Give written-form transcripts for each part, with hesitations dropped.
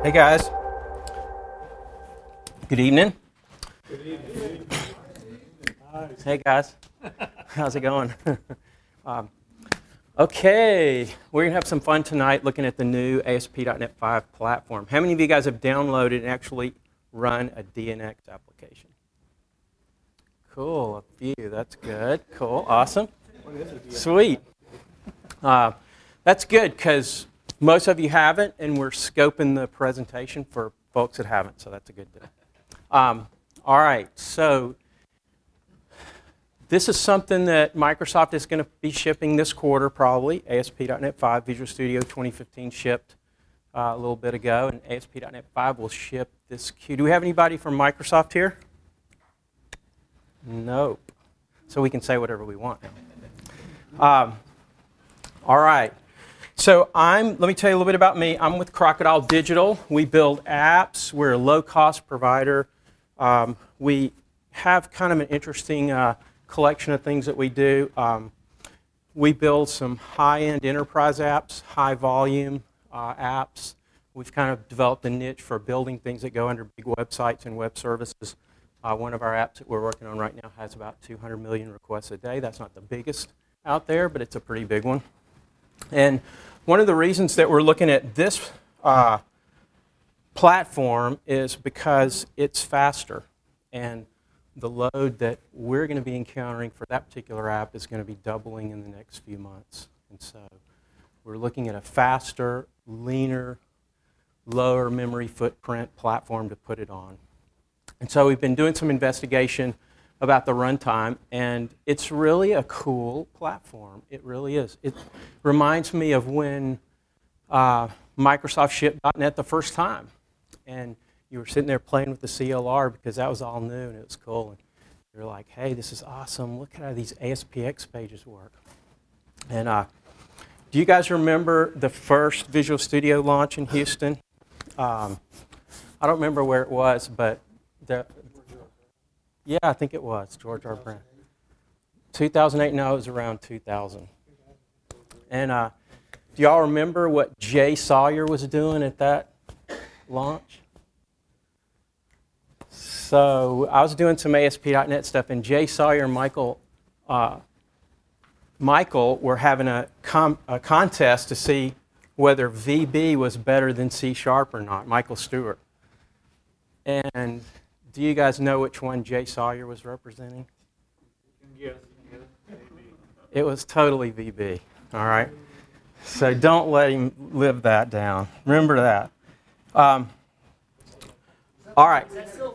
Hey guys. Good evening. Good evening. Hey guys. How's it going? Okay, we're going to have some fun tonight looking at the new ASP.NET 5 platform. How many of you guys have downloaded and actually run a DNX application? Cool, a few. That's good. Cool, awesome. Sweet. That's good because most of you haven't, and we're scoping the presentation for folks that haven't, so that's a good deal. All right, so this is something that Microsoft is going to be shipping this quarter, probably. ASP.NET 5, Visual Studio 2015 shipped a little bit ago, and ASP.NET 5 will ship this Q. Do we have anybody from Microsoft here? Nope. So we can say whatever we want now. All right. So let me tell you a little bit about me. I'm with Crocodile Digital. We build apps. We're a low-cost provider. We have kind of an interesting collection of things that we do. We build some high-end enterprise apps, high-volume apps. We've kind of developed a niche for building things that go under big websites and web services. One of our apps that we're working on right now has about 200 million requests a day. That's not the biggest out there, but it's a pretty big one. And one of the reasons that we're looking at this platform is because it's faster. And the load that we're going to be encountering for that particular app is going to be doubling in the next few months. And so we're looking at a faster, leaner, lower memory footprint platform to put it on. And so we've been doing some investigation about the runtime, and it's really a cool platform. It really is. It reminds me of when Microsoft shipped .NET the first time. And you were sitting there playing with the CLR because that was all new and it was cool. And you're like, hey, this is awesome. Look at how these ASPX pages work. And do you guys remember the first Visual Studio launch in Houston? I don't remember where it was, but yeah, I think it was George R. Brown. 2008? No, it was around 2000. And do y'all remember what Jay Sawyer was doing at that launch? So I was doing some ASP.NET stuff, and Jay Sawyer and Michael were having a contest to see whether VB was better than C# or not, Michael Stewart. And do you guys know which one Jay Sawyer was representing? Yes. It was totally VB, all right? So don't let him live that down. Remember that. All right.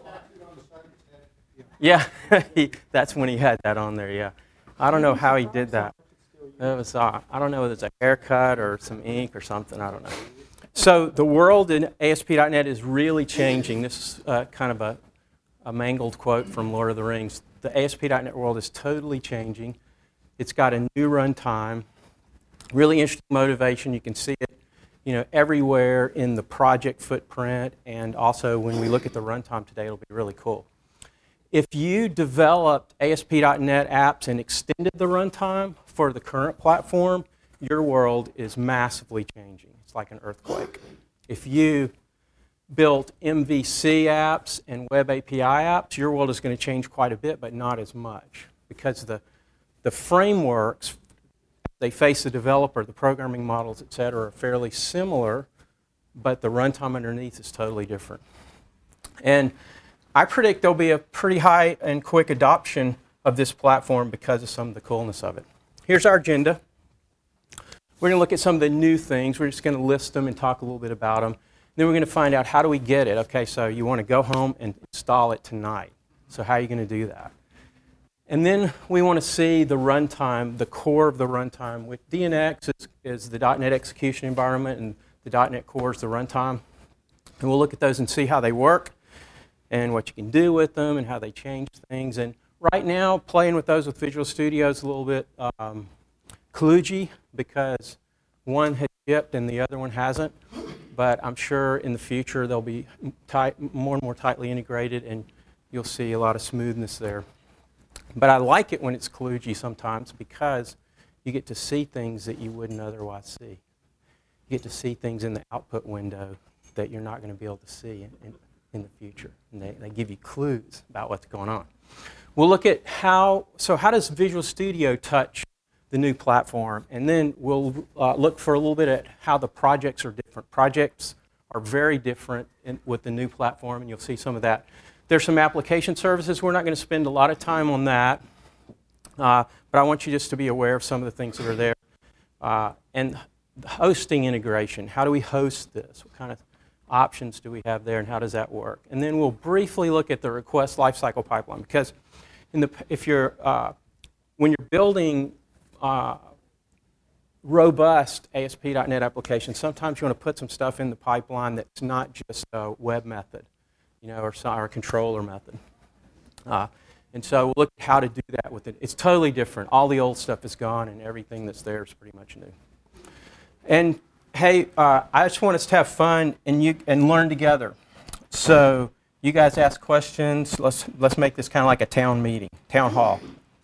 Yeah, that's when he had that on there, yeah. I don't know how he did that. It was, I don't know whether it's a haircut or some ink or something, I don't know. So the world in ASP.NET is really changing. This is kind of a mangled quote from Lord of the Rings. The ASP.NET world is totally changing. It's got a new runtime, really interesting motivation. You can see it, everywhere in the project footprint, and also when we look at the runtime today, it'll be really cool. If you developed ASP.NET apps and extended the runtime for the current platform, your world is massively changing. It's like an earthquake. If you built MVC apps and web API apps, your world is going to change quite a bit, but not as much, because the frameworks, they face the developer, the programming models, et cetera, are fairly similar, but the runtime underneath is totally different. And I predict there'll be a pretty high and quick adoption of this platform because of some of the coolness of it. Here's our agenda. We're going to look at some of the new things. We're just going to list them and talk a little bit about them. Then we're going to find out how do we get it. Okay, so you want to go home and install it tonight. So how are you going to do that? And then we want to see the runtime, the core of the runtime. With DNX is the .NET execution environment, and the .NET Core is the runtime. And we'll look at those and see how they work and what you can do with them and how they change things. And right now, playing with those with Visual Studio is a little bit kludgy because one has shipped and the other one hasn't. But I'm sure in the future they'll be more and more tightly integrated, and you'll see a lot of smoothness there. But I like it when it's kludgy sometimes because you get to see things that you wouldn't otherwise see. You get to see things in the output window that you're not going to be able to see in the future. And they give you clues about what's going on. We'll look at how does Visual Studio touch the new platform, and then we'll look for a little bit at how the projects are different. Projects are very different with the new platform, and you'll see some of that. There's some application services. We're not going to spend a lot of time on that, but I want you just to be aware of some of the things that are there. And hosting integration. How do we host this? What kind of options do we have there, and how does that work? And then we'll briefly look at the request lifecycle pipeline, because when you're building robust ASP.NET applications, sometimes you want to put some stuff in the pipeline that's not just a web method, or a controller method. And so we'll look at how to do that with it. It's totally different. All the old stuff is gone, and everything that's there is pretty much new. And hey, I just want us to have fun and learn together. So you guys ask questions. Let's make this kind of like a town meeting, town hall.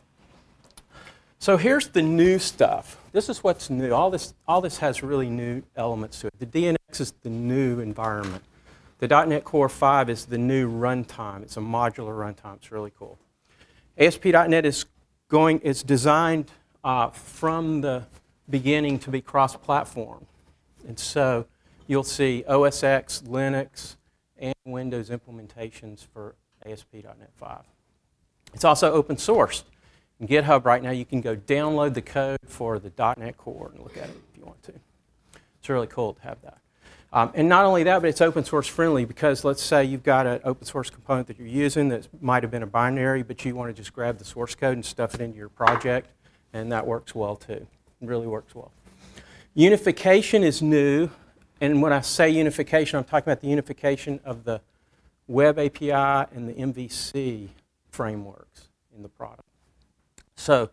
So here's the new stuff. This is what's new. All this has really new elements to it. The DNX is the new environment. The .NET Core 5 is the new runtime. It's a modular runtime. It's really cool. ASP.NET is designed from the beginning to be cross-platform. And so you'll see OS X, Linux, and Windows implementations for ASP.NET 5. It's also open sourced. In GitHub right now, you can go download the code for the .NET Core and look at it if you want to. It's really cool to have that. And not only that, but it's open source friendly, because let's say you've got an open source component that you're using that might have been a binary, but you want to just grab the source code and stuff it into your project, and that works well too. It really works well. Unification is new, and when I say unification, I'm talking about the unification of the Web API and the MVC frameworks in the product. So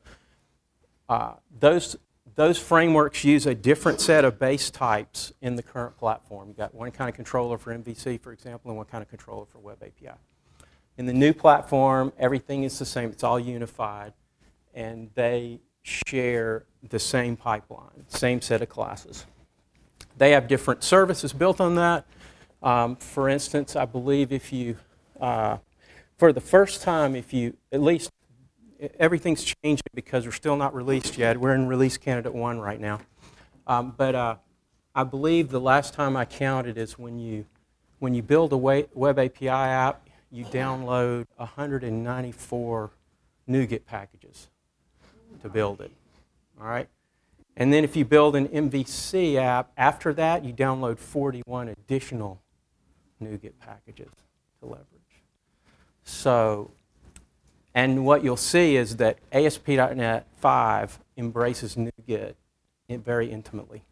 those frameworks use a different set of base types in the current platform. You've got one kind of controller for MVC, for example, and one kind of controller for Web API. In the new platform, everything is the same. It's all unified, and they share the same pipeline, same set of classes. They have different services built on that. For instance, I believe if you, for the first time, at least everything's changing because we're still not released yet. We're in release candidate 1 right now. But I believe the last time I counted is when you build a Web API app, you download 194 NuGet packages to build it. All right? And then if you build an MVC app, after that, you download 41 additional NuGet packages to leverage. So, and what you'll see is that ASP.NET 5 embraces NuGet very intimately.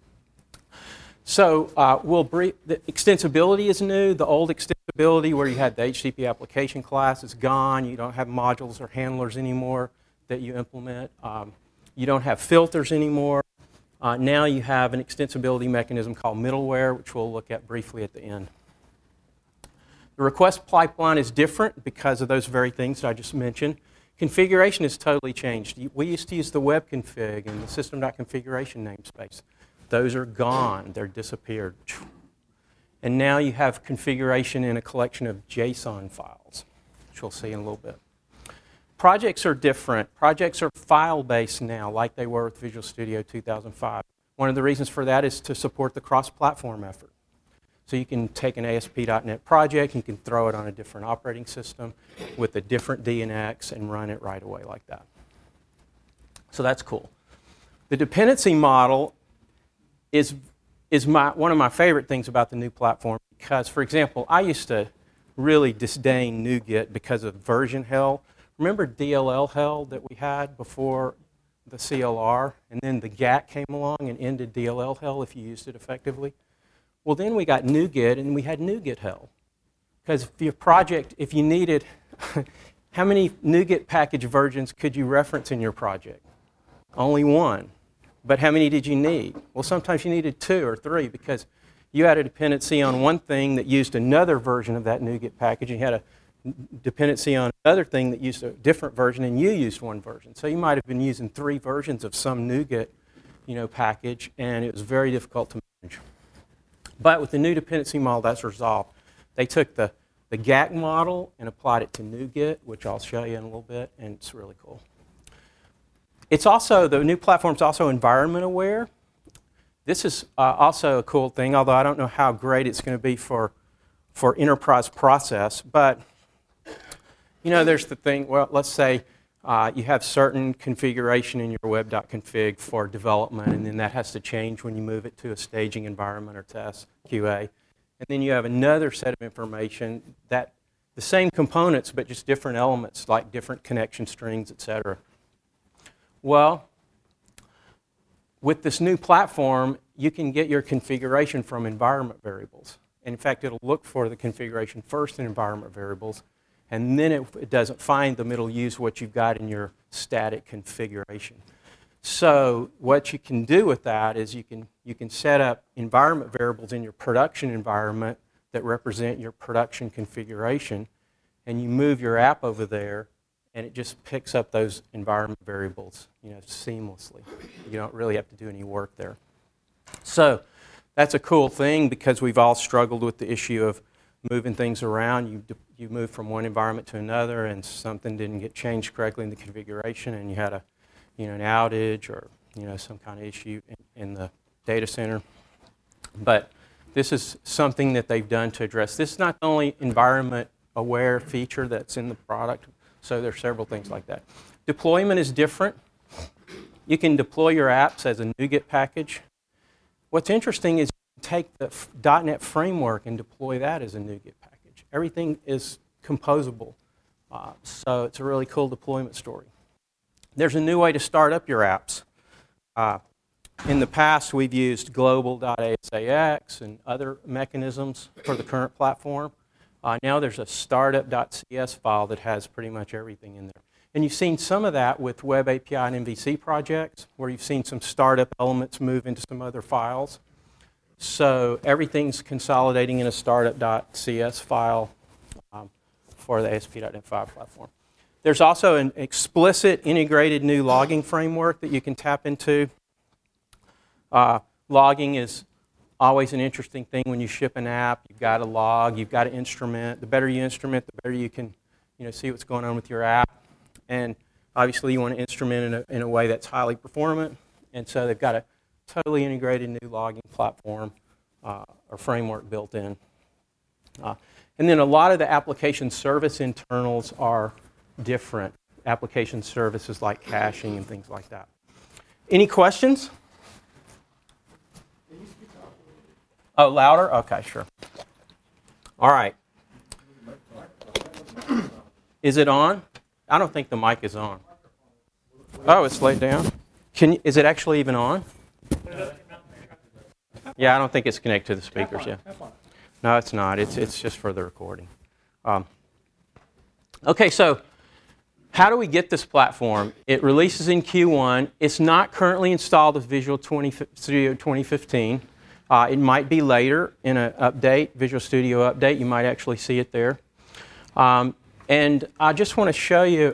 So the extensibility is new. The old extensibility where you had the HTTP application class is gone. You don't have modules or handlers anymore that you implement. You don't have filters anymore. Now you have an extensibility mechanism called middleware, which we'll look at briefly at the end. The request pipeline is different because of those very things that I just mentioned. Configuration has totally changed. We used to use the web config and the system.configuration namespace. Those are gone. They're disappeared. And now you have configuration in a collection of JSON files, which we'll see in a little bit. Projects are different. Projects are file-based now, like they were with Visual Studio 2005. One of the reasons for that is to support the cross-platform effort. So you can take an ASP.NET project, you can throw it on a different operating system with a different DNX and run it right away like that. So that's cool. The dependency model is one of my favorite things about the new platform because, for example, I used to really disdain NuGet because of version hell. Remember DLL hell that we had before the CLR? And then the GATT came along and ended DLL hell if you used it effectively? Well, then we got NuGet, and we had NuGet hell. Because if you needed, how many NuGet package versions could you reference in your project? Only one. But how many did you need? Well, sometimes you needed 2 or 3 because you had a dependency on one thing that used another version of that NuGet package, and you had a dependency on another thing that used a different version, and you used one version. So you might have been using 3 versions of some NuGet package, and it was very difficult to manage. But with the new dependency model, that's resolved. They took the GAC model and applied it to NuGet, which I'll show you in a little bit, and it's really cool. It's also, the new platform's also environment aware. This is also a cool thing, although I don't know how great it's going to be for enterprise process. But, you know, there's the thing, well, let's say you have certain configuration in your web.config for development, and then that has to change when you move it to a staging environment or test, QA. And then you have another set of information that the same components, but just different elements, like different connection strings, etc. Well, with this new platform, you can get your configuration from environment variables. In fact, it'll look for the configuration first in environment variables, and then it doesn't find them. It'll use what you've got in your static configuration. So what you can do with that is you can set up environment variables in your production environment that represent your production configuration, and you move your app over there, and it just picks up those environment variables, you know, seamlessly. You don't really have to do any work there. So that's a cool thing because we've all struggled with the issue of moving things around. You move from one environment to another, and something didn't get changed correctly in the configuration, and you had an outage or some kind of issue in the data center. But this is something that they've done to address. This is not the only environment-aware feature that's in the product. So there's several things like that. Deployment is different. You can deploy your apps as a NuGet package. What's interesting is you can take the .NET framework and deploy that as a NuGet package. Everything is composable. So it's a really cool deployment story. There's a new way to start up your apps. In the past, we've used global.asax and other mechanisms for the current platform. Now there's a startup.cs file that has pretty much everything in there. And you've seen some of that with Web API and MVC projects, where you've seen some startup elements move into some other files. So everything's consolidating in a startup.cs file for the ASP.NET 5 platform. There's also an explicit integrated new logging framework that you can tap into. Logging is always an interesting thing when you ship an app. You've got to log, you've got to instrument. The better you instrument, the better you can see what's going on with your app. And obviously you want to instrument in a way that's highly performant. And so they've got a totally integrated new logging platform or framework built in. And then a lot of the application service internals are different. Application services like caching and things like that. Any questions? Oh, louder? Okay, sure. All right. Is it on? I don't think the mic is on. Oh, it's laid down. Is it actually even on? Yeah, I don't think it's connected to the speakers yet. No, it's not. It's just for the recording. Okay, so how do we get this platform? It releases in Q1. It's not currently installed with Visual Studio 2015. It might be later in an update, Visual Studio update. You might actually see it there. And I just want to show you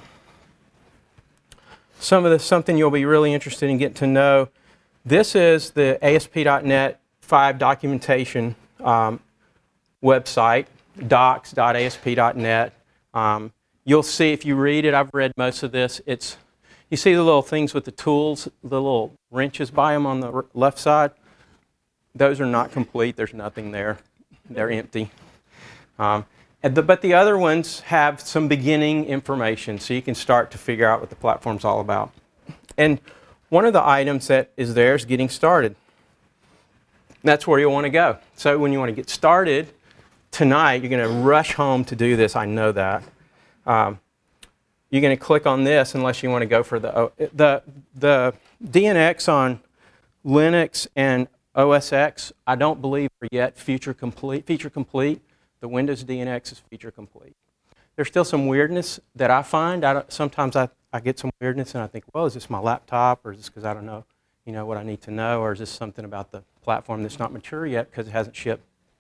something you'll be really interested in getting to know. This is the ASP.NET 5 documentation website, docs.asp.net. You'll see if you read it, I've read most of this. You see the little things with the tools, the little wrenches by them on the left side. Those are not complete. There's nothing there. They're empty. But the other ones have some beginning information, so you can start to figure out what the platform's all about. And one of the items that is there is getting started. That's where you want to go. So when you want to get started tonight, you're going to rush home to do this. I know that. You're going to click on this unless you want to go for the DNX on Linux and OS X, I don't believe are yet feature complete. The Windows DNX is feature complete. There's still some weirdness that I find. Sometimes I get some weirdness and I think, well, is this my laptop, or is this because I don't know, what I need to know, or is this something about the platform that's not mature yet because it hasn't shipped?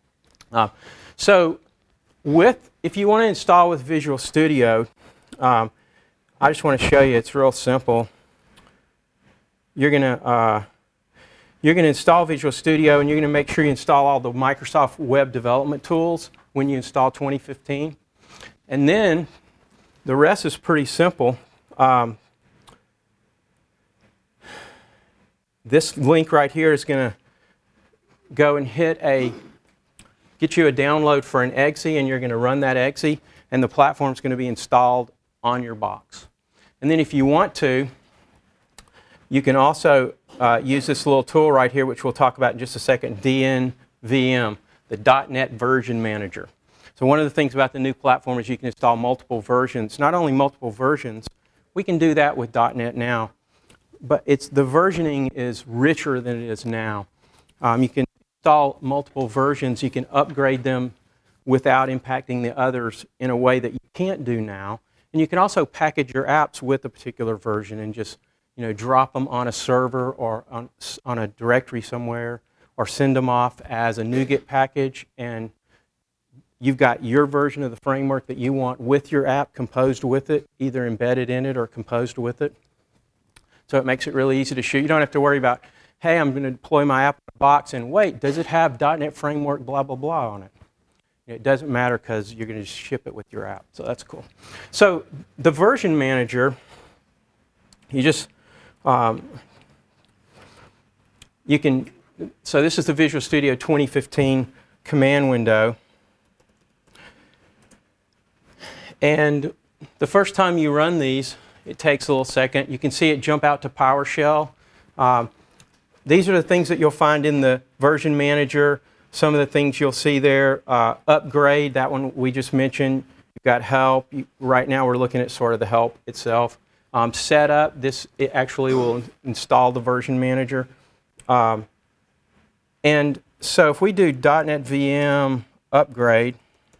So if you want to install with Visual Studio, I just want to show you, it's real simple. You're going to you're going to install Visual Studio, and you're going to make sure you install all the Microsoft Web development tools when you install 2015. And then the rest is pretty simple. This link right here is going to go and get you a download for an exe, and you're going to run that exe, and the platform is going to be installed on your box. And then if you want to, you can also use this little tool right here, which we'll talk about in just a second, DNVM, the .NET Version Manager. So one of the things about the new platform is you can install multiple versions. Not only multiple versions, we can do that with .NET now, but the versioning is richer than it is now. You can install multiple versions. You can upgrade them without impacting the others in a way that you can't do now. And you can also package your apps with a particular version and just drop them on a server or on a directory somewhere, or send them off as a NuGet package, and you've got your version of the framework that you want with your app composed with it, either embedded in it or composed with it. So it makes it really easy to shoot. You don't have to worry about, hey, I'm going to deploy my app in a box, and wait, does it have .NET Framework blah, blah, blah on it? It doesn't matter because you're going to just ship it with your app. So that's cool. So the version manager, so this is the Visual Studio 2015 command window. And the first time you run these, it takes a little second. You can see it jump out to PowerShell. These are the things that you'll find in the version manager. Some of the things you'll see there, upgrade, that one we just mentioned. You've got help. Right now we're looking at sort of the help itself. Setup, it actually will install the version manager. And so if we do .NET VM upgrade,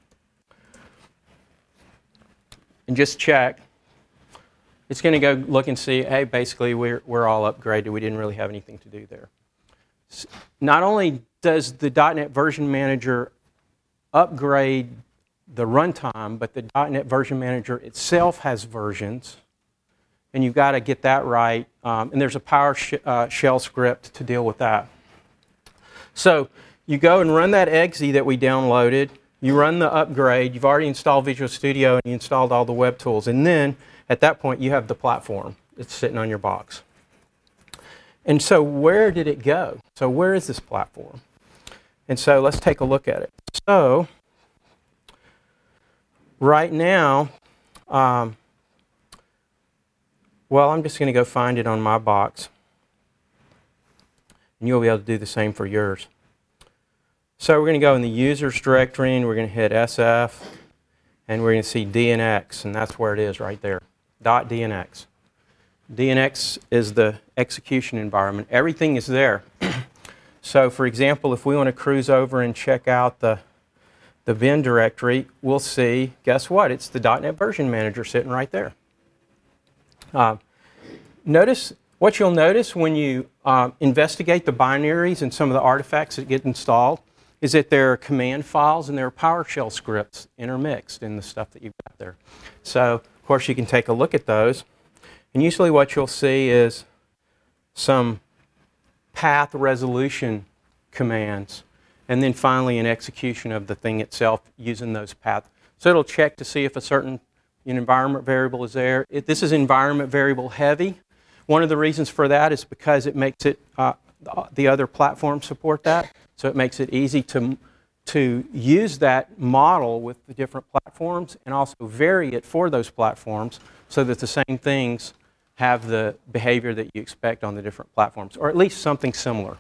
and just check, it's going to go look and see, hey, basically we're all upgraded. We didn't really have anything to do there. Not only does the .NET Version Manager upgrade the runtime, but the .NET Version Manager itself has versions, and you've got to get that right. And there's a PowerShell script to deal with that. So you go and run that exe that we downloaded. You run the upgrade. You've already installed Visual Studio, and you installed all the web tools. And then, at that point, you have the platform. It's sitting on your box. And so where did it go? So where is this platform? And so let's take a look at it. So right now, well, I'm just going to go find it on my box. And you'll be able to do the same for yours. So we're going to go in the users directory, and we're going to hit SF, and we're going to see DNX, and that's where it is right there, .dnx. DNX is the execution environment. Everything is there. So for example, if we want to cruise over and check out the bin directory, we'll see, guess what? It's the .NET Version Manager sitting right there. What you'll notice when you investigate the binaries and some of the artifacts that get installed is that there are command files and there are PowerShell scripts intermixed in the stuff that you've got there. So, of course, you can take a look at those. And usually what you'll see is some path resolution commands, and then finally an execution of the thing itself using those paths. So it'll check to see if a certain environment variable is there. This is environment variable heavy. One of the reasons for that is because it makes it, the other platforms support that, so it makes it easy to use that model with the different platforms and also vary it for those platforms so that the same things have the behavior that you expect on the different platforms, or at least something similar.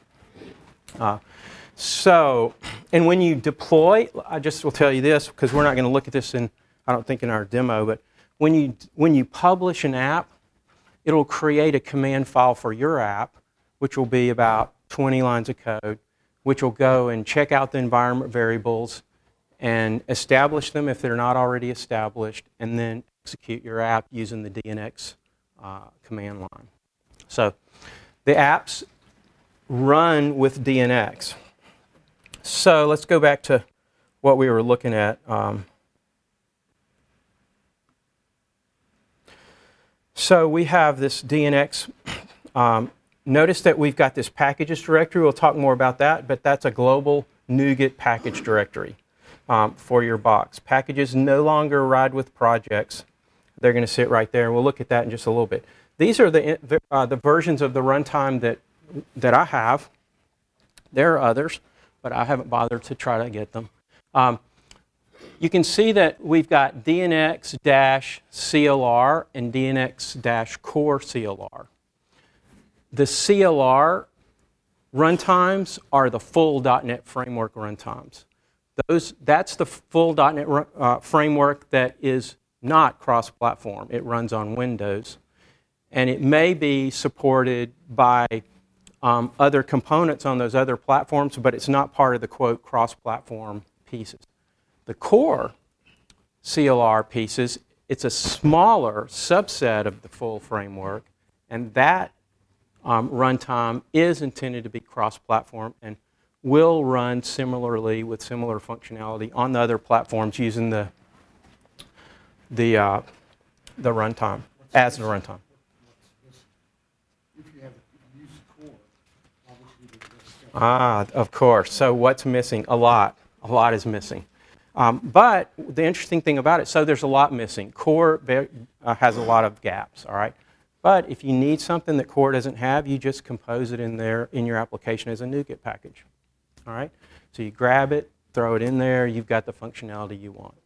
And when you deploy, I just will tell you this, because we're not going to look at this I don't think in our demo, but when you publish an app, it'll create a command file for your app, which will be about 20 lines of code, which will go and check out the environment variables and establish them if they're not already established, and then execute your app using the DNX command line. So the apps run with DNX. So let's go back to what we were looking at. So we have this DNX notice that we've got this packages directory. We'll talk more about that, but that's a global NuGet package directory for your box. Packages no longer ride with projects. They're going to sit right there, and we'll look at that in just a little bit. These are the versions of the runtime that I have. There are others, but I haven't bothered to try to get them. You can see that we've got DNX-CLR and DNX-Core CLR. The CLR runtimes are the full .NET Framework runtimes. That's the full .NET framework that is not cross-platform. It runs on Windows. And it may be supported by other components on those other platforms, but it's not part of the, quote, cross-platform pieces. The core CLR pieces, it's a smaller subset of the full framework, and that runtime is intended to be cross-platform and will run similarly with similar functionality on the other platforms using the runtime as the runtime. Of course. So what's missing? A lot. A lot is missing. But the interesting thing about it, so there's a lot missing. Core has a lot of gaps, all right? But if you need something that Core doesn't have, you just compose it in there in your application as a NuGet package, all right? So you grab it, throw it in there, you've got the functionality you want.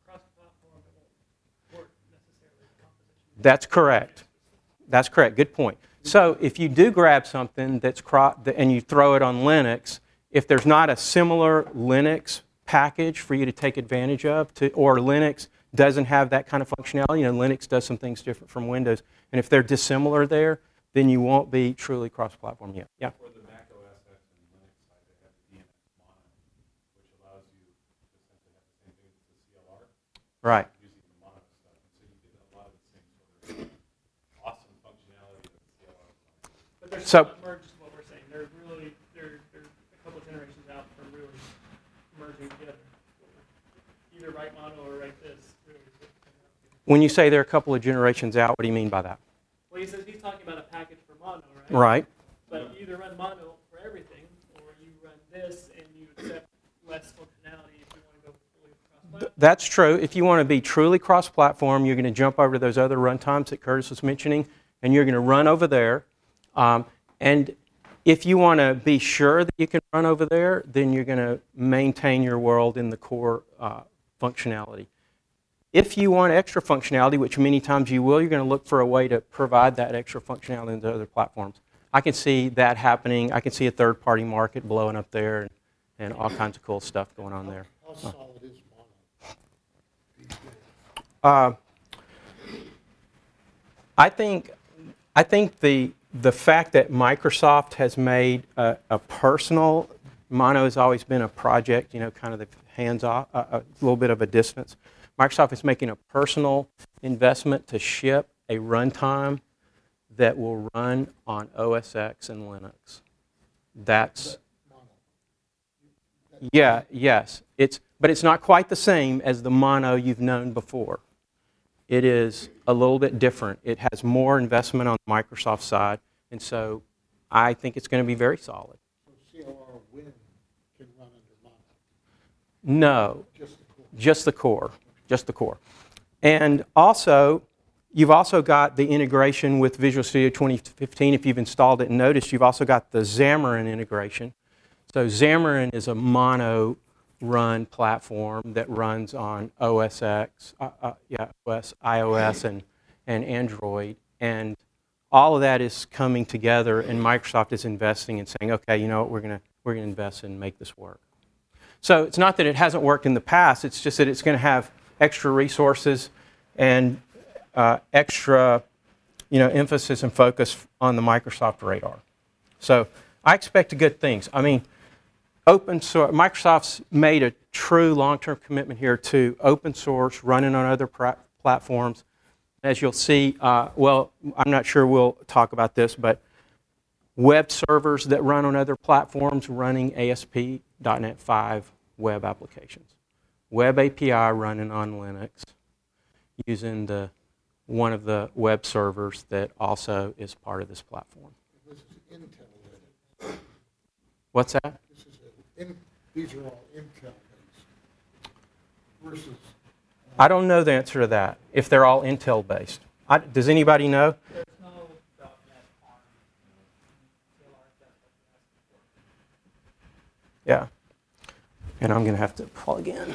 That's correct. That's correct. Good point. So if you do grab something and you throw it on Linux, if there's not a similar Linux package for you to take advantage of, or Linux doesn't have that kind of functionality, Linux does some things different from Windows, and if they're dissimilar there, then you won't be truly cross-platform yet. Yeah? For the Mac OS X and Linux side, they have the DNS mono, which allows you to essentially have the same thing as the CLR. Right. Using the mono stuff. And so you get a lot of the same sort of awesome functionality that the CLR is. But they're So- still not merged, is what we're saying. They're a couple generations out from really merging together. Either write mono or write this. Really. When you say they're a couple of generations out, what do you mean by that? Well, he's talking about a package for mono, right? Right. But you either run mono for everything, or you run this and you accept less functionality if you want to go fully cross-platform. That's true. If you want to be truly cross-platform, you're going to jump over to those other runtimes that Curtis was mentioning, and you're going to run over there. And if you want to be sure that you can run over there, then you're going to maintain your world in the core functionality. If you want extra functionality, which many times you will, you're going to look for a way to provide that extra functionality into other platforms. I can see that happening. I can see a third-party market blowing up there and all kinds of cool stuff going on there. How solid is mono? I think the fact that Microsoft has made a personal, mono has always been a project, kind of the hands-off, a little bit of a distance. Microsoft is making a personal investment to ship a runtime that will run on OS X and Linux. That's, yeah, yes. But it's not quite the same as the mono you've known before. It is a little bit different. It has more investment on the Microsoft side, and so I think it's going to be very solid. So CLR Win can run under mono? No, Just the core? just the core. Just the core. And also, you've also got the integration with Visual Studio 2015. If you've installed it and noticed, you've also got the Xamarin integration. So Xamarin is a mono run platform that runs on OS X, OS, iOS, and Android. And all of that is coming together, and Microsoft is investing and saying, okay, you know what, we're going to invest and make this work. So it's not that it hasn't worked in the past, it's just that it's going to have extra resources and extra emphasis and focus on the Microsoft radar. So I expect good things. I mean, open source, Microsoft's made a true long-term commitment here to open source, running on other platforms. As you'll see, well, I'm not sure we'll talk about this, but web servers that run on other platforms running ASP.NET 5 web applications. Web API running on Linux using one of the web servers that also is part of this platform. this is Intel rated. What's that? These are all Intel based versus. I don't know the answer to that, if they're all Intel based. Does anybody know? There's no .NET ARM CLR if that's what you're asking for. Yeah. And I'm going to have to plug in.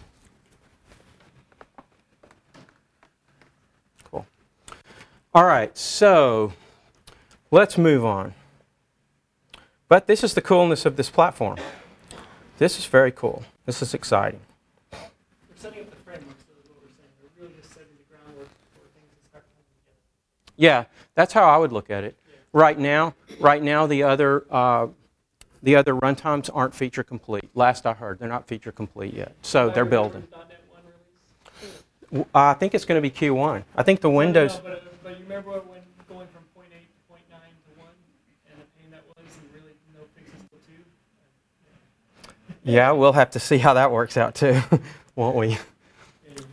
Cool. All right, so let's move on. But this is the coolness of this platform. This is very cool. This is exciting. We're setting up the framework, so is what we're saying. We're really just setting the groundwork for things to start coming together. Yeah, that's how I would look at it. Yeah. Right now, the other runtimes aren't feature complete. Last I heard, they're not feature complete yet. So they're building. .NET 1 release? I think it's going to be Q1. I think the Windows. No, but you remember when going from 0.8 to 0.9 to 1 and the pain that was, and really no fixes till 2? Yeah, we'll have to see how that works out too, won't we? And,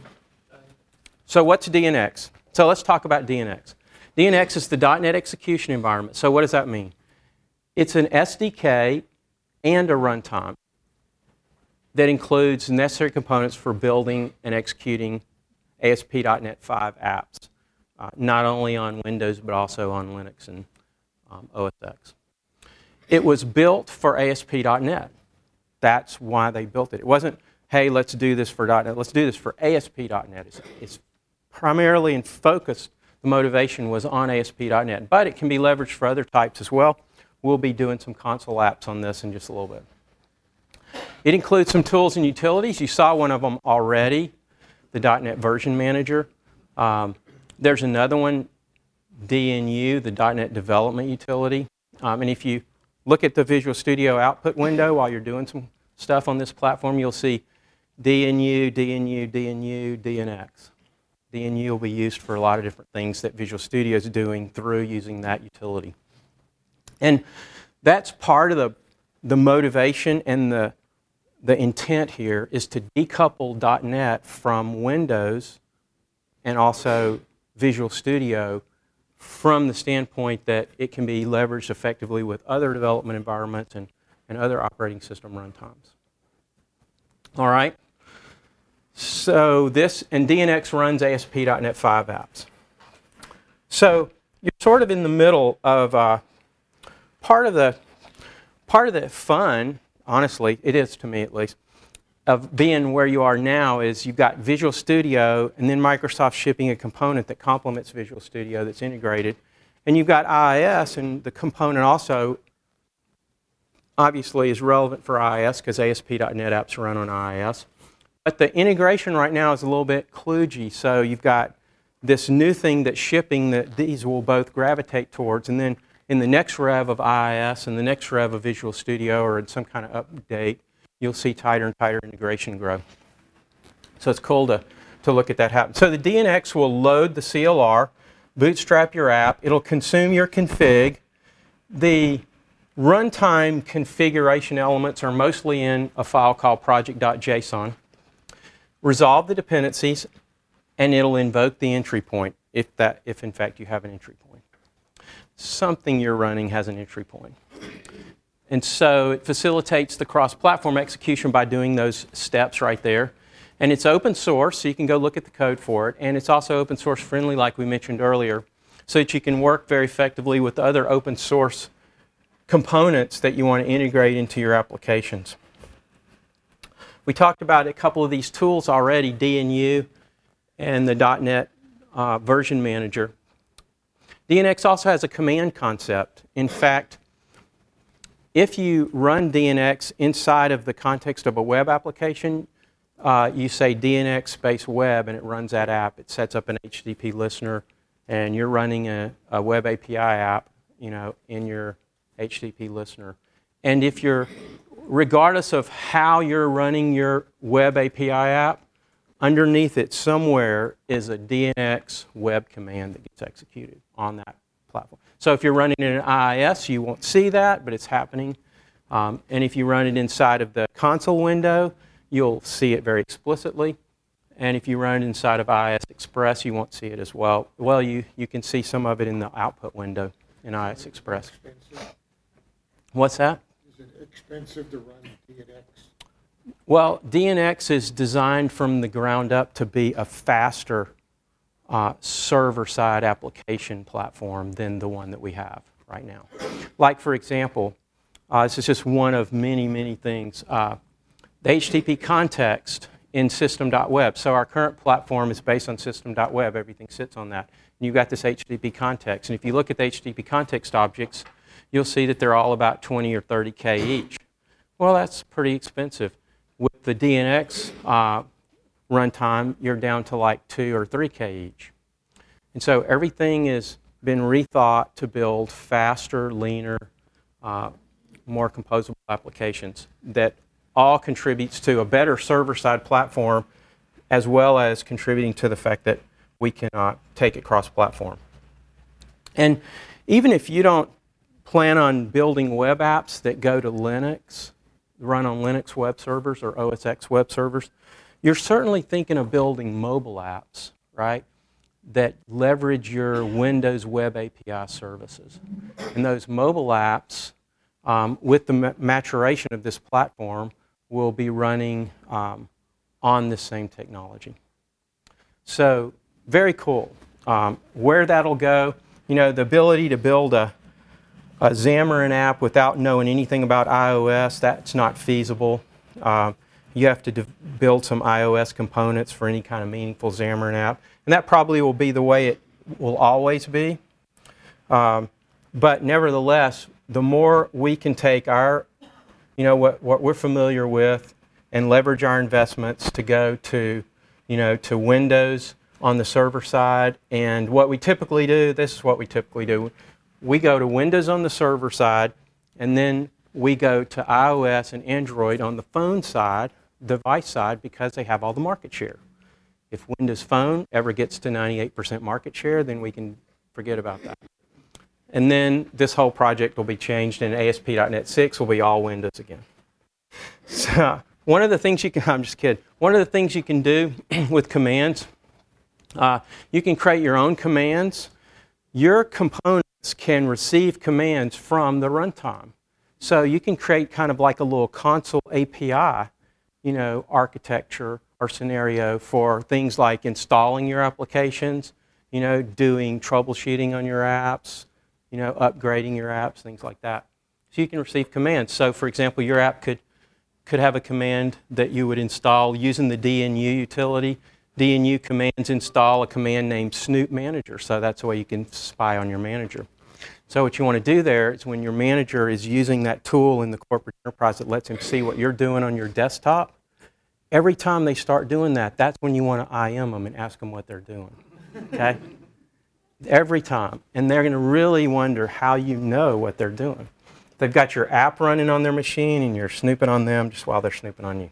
So what's DNX? So let's talk about DNX. DNX is the .NET execution environment. So what does that mean? It's an SDK and a runtime that includes necessary components for building and executing ASP.NET 5 apps, not only on Windows but also on Linux and OS X. It was built for ASP.NET. That's why they built it. It wasn't, hey, let's do this for .NET. Let's do this for ASP.NET. It's primarily and focused, the motivation was on ASP.NET, but it can be leveraged for other types as well. We'll be doing some console apps on this in just a little bit. It includes some tools and utilities. You saw one of them already, the .NET Version Manager. There's another one, DNU, the .NET Development Utility. And if you look at the Visual Studio output window while you're doing some stuff on this platform, you'll see DNU, DNU, DNU, DNX. DNU will be used for a lot of different things that Visual Studio is doing through using that utility. And that's part of the motivation and the intent here is to decouple .NET from Windows and also Visual Studio from the standpoint that it can be leveraged effectively with other development environments and other operating system runtimes. All right. So this, and DNX runs ASP.NET 5 apps. So you're sort of in the middle of part of the fun, honestly, it is to me at least, of being where you are now is you've got Visual Studio and then Microsoft shipping a component that complements Visual Studio that's integrated. And you've got IIS, and the component also obviously is relevant for IIS because ASP.NET apps run on IIS. But the integration right now is a little bit kludgy, so you've got this new thing that's shipping that these will both gravitate towards, and then in the next rev of IIS and the next rev of Visual Studio or in some kind of update, you'll see tighter and tighter integration grow. So it's cool to look at that happen. So the DNX will load the CLR, bootstrap your app, it'll consume your config. The runtime configuration elements are mostly in a file called project.json. Resolve the dependencies, and it'll invoke the entry point if in fact you have an entry point. Something you're running has an entry point. And so it facilitates the cross-platform execution by doing those steps right there. And it's open source, so you can go look at the code for it. And it's also open source friendly, like we mentioned earlier, so that you can work very effectively with other open source components that you want to integrate into your applications. We talked about a couple of these tools already, DNU and the .NET Version Manager. DNX also has a command concept. In fact, if you run DNX inside of the context of a web application, you say DNX space web and it runs that app. It sets up an HTTP listener and you're running a web API app, in your HTTP listener. And if you're, regardless of how you're running your web API app, underneath it somewhere is a DNX web command that gets executed on that platform. So if you're running in an IIS, you won't see that, but it's happening. And if you run it inside of the console window, you'll see it very explicitly. And if you run it inside of IIS Express, you won't see it as well. Well, you can see some of it in the output window in IS Express. Expensive? What's that? Is it expensive to run DNX? Well, DNX is designed from the ground up to be a faster server-side application platform than the one that we have right now. Like, for example, this is just one of many, many things. The HTTP context in system.web. So our current platform is based on system.web. Everything sits on that. And you've got this HTTP context. And if you look at the HTTP context objects, you'll see that they're all about 20 or 30K each. Well, that's pretty expensive. With the DNX runtime, you're down to like 2 or 3K each. And so everything has been rethought to build faster, leaner, more composable applications that all contributes to a better server-side platform, as well as contributing to the fact that we can take it cross-platform. And even if you don't plan on building web apps that go to Linux, run on Linux web servers or OS X web servers, you're certainly thinking of building mobile apps, right, that leverage your Windows Web API services. And those mobile apps, with the maturation of this platform, will be running on this same technology. So very cool. Where that'll go, you know, the ability to build a Xamarin app without knowing anything about iOS, that's not feasible. You have to build some iOS components for any kind of meaningful Xamarin app. And that probably will be the way it will always be. But nevertheless, the more we can take our, you know, what we're familiar with and leverage our investments to go to, you know, to Windows on the server side. And what we typically do, this is what we typically do. We go to Windows on the server side, and then we go to iOS and Android on the phone side, device side, because they have all the market share. If Windows Phone ever gets to 98% market share, then we can forget about that. And then this whole project will be changed, and ASP.NET 6 will be all Windows again. So one of the things you can, I'm just kidding, one of the things you can do with commands, you can create your own commands. Your components can receive commands from the runtime. So you can create kind of like a little console API, you know, architecture or scenario for things like installing your applications, you know, doing troubleshooting on your apps, you know, upgrading your apps, things like that. So you can receive commands. So for example, your app could have a command that you would install using the DNU utility. DNU commands install a command named Snoop Manager. So that's the way you can spy on your manager. So what you want to do there is when your manager is using that tool in the corporate enterprise that lets him see what you're doing on your desktop, every time they start doing that, that's when you want to IM them and ask them what they're doing. Okay? Every time. And they're going to really wonder how you know what they're doing. They've got your app running on their machine and you're snooping on them just while they're snooping on you.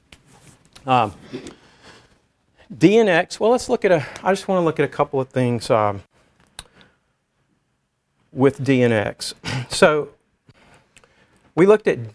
DNX, well, let's look at I just want to look at a couple of things with DNX. So we looked at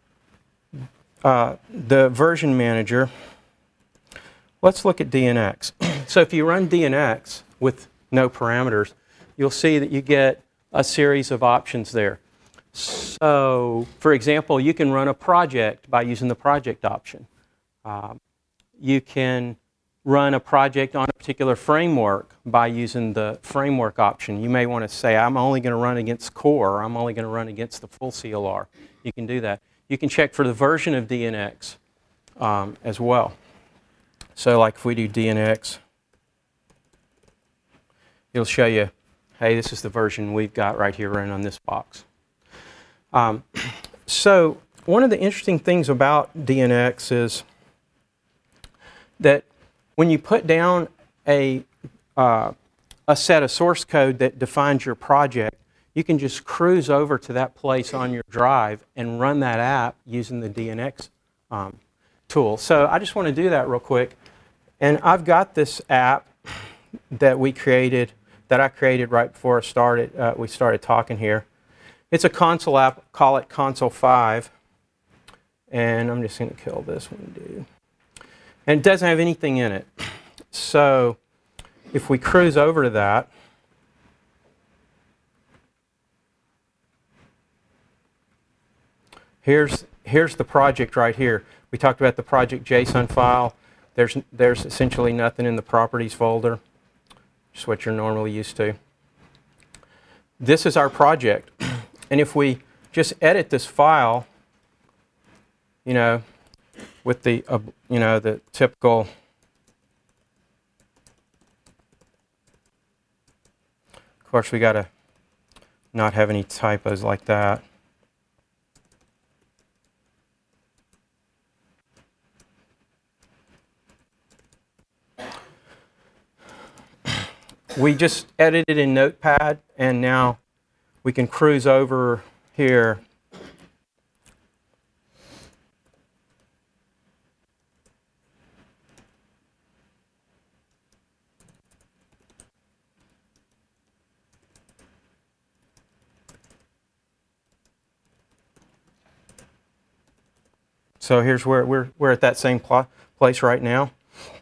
the version manager. Let's look at DNX. So if you run DNX with no parameters, you'll see that you get a series of options there. So, for example, you can run a project by using the project option. You can run a project on a particular framework by using the framework option. You may want to say, I'm only going to run against core, or I'm only going to run against the full CLR. You can do that. You can check for the version of DNX as well. So like if we do DNX, it'll show you, hey, this is the version we've got right here running on this box. So one of the interesting things about DNX is that when you put down a set of source code that defines your project, you can just cruise over to that place on your drive and run that app using the DNX tool. So I just want to do that real quick. And I've got this app that we created, that I created right before we started talking here. It's a console app, call it Console 5. And I'm just going to kill this one, dude. And it doesn't have anything in it. So if we cruise over to that, Here's the project right here. We talked about the project JSON file. There's essentially nothing in the properties folder. Just what you're normally used to. This is our project. And if we just edit this file, you know, with the, you know, the typical of course we got to not have any typos like that. We just edited in Notepad, and now we can cruise over here. So here's where we're at that same place right now.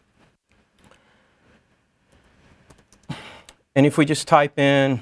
And if we just type in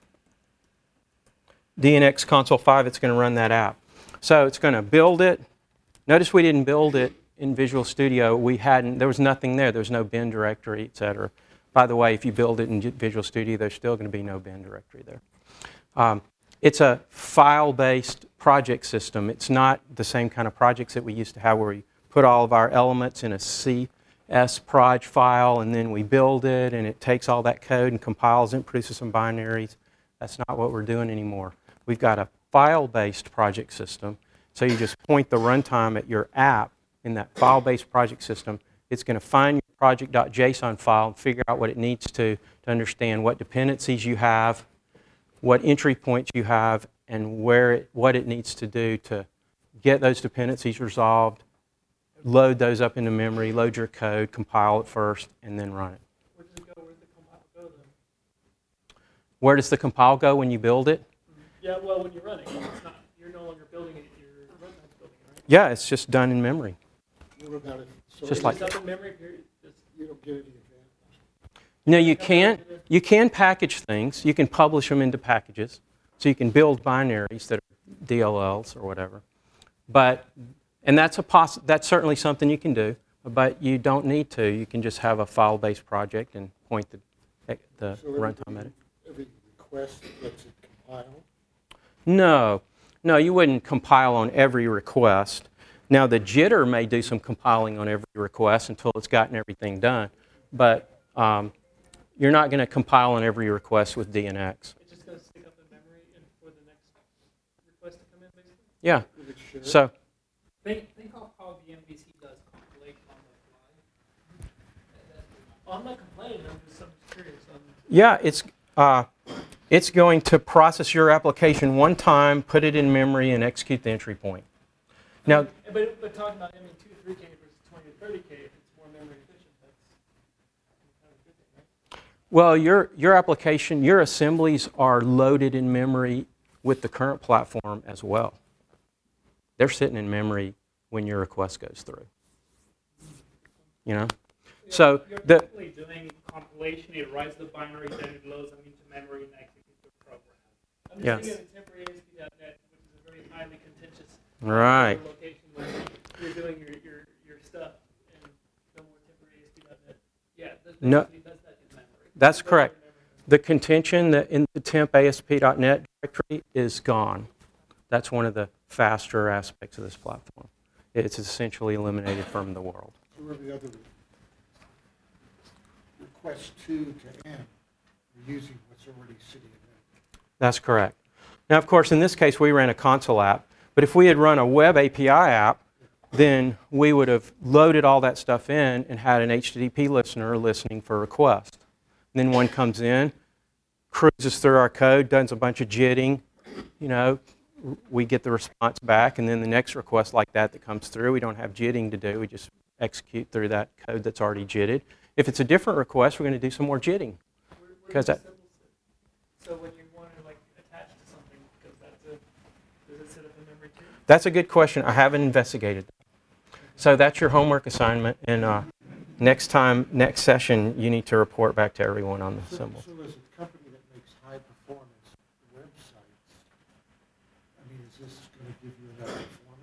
DNX console 5, it's going to run that app. So it's going to build it. Notice we didn't build it in Visual Studio. There was nothing there. There was no bin directory, etc. By the way, if you build it in Visual Studio, there's still going to be no bin directory there. It's a file-based project system. It's not the same kind of projects that we used to have where we put all of our elements in a CS_proj file and then we build it and it takes all that code and compiles it and produces some binaries. That's not what we're doing anymore. We've got a file-based project system. So you just point the runtime at your app in that file-based project system. It's going to find your project.json file and figure out what it needs to understand what dependencies you have, what entry points you have, and what it needs to do to get those dependencies resolved, load those up into memory, load your code, compile it first, and then run it. Where does it go? Where does the compile go then? Where does the compile go when you build it? Yeah, well, when you're running, it's not, you're no longer building it, you're runtime's building it, right? Yeah, it's just done in memory. What about it? So Just it- like- It's up in memory, period. You don't get any advantage. No, you can package things. You can publish them into packages. So you can build binaries that are DLLs or whatever. And that's certainly something you can do, but you don't need to. You can just have a file-based project and point the So runtime at it. every request lets it compile. No, you wouldn't compile on every request. Now, the jitter may do some compiling on every request until it's gotten everything done, but you're not going to compile on every request with DNX. It's just going to stick up in memory and for the next request to come in, basically? Yeah, Will it share? so Think how the MVC does compilation on the fly. I'm not complaining, I'm just curious. yeah, it's going to process your application one time, put it in memory, and execute the entry point. Now, But talking about, 2 to 3K versus 20 to 30K, if it's more memory efficient, that's kind of a good thing, right? well, your application, your assemblies are loaded in memory with the current platform as well. They're sitting in memory when your request goes through. You know? So You're the basically doing compilation, it writes the binary, then it loads them into memory and executes the program. I'm just Yes. thinking of temporary ASP.NET, which is a very highly contentious right. location where you're doing your stuff and no more temporary ASP.NET. Yeah, that's No. basically does that in memory. That's It goes correct. in memory. The contention that in the temp ASP.NET directory is gone. That's one of the faster aspects of this platform. It's essentially eliminated from the world. So every other request to end, we're using what's already sitting in there. That's correct. Now, of course, in this case, we ran a console app. But if we had run a web API app, then we would have loaded all that stuff in and had an HTTP listener listening for requests. Then one comes in, cruises through our code, does a bunch of jitting, we get the response back, and then the next request like that comes through, we don't have jitting to do, we just execute through that code that's already jitted. If it's a different request, we're going to do some more jitting. Where Because does that- the symbol sit? So when you want to attach to something, because does it sit up in memory too? That's a good question. I haven't investigated that. So that's your homework assignment, and next session, you need to report back to everyone on the symbol. So as a company that makes high-performance websites, is this going to give you enough performance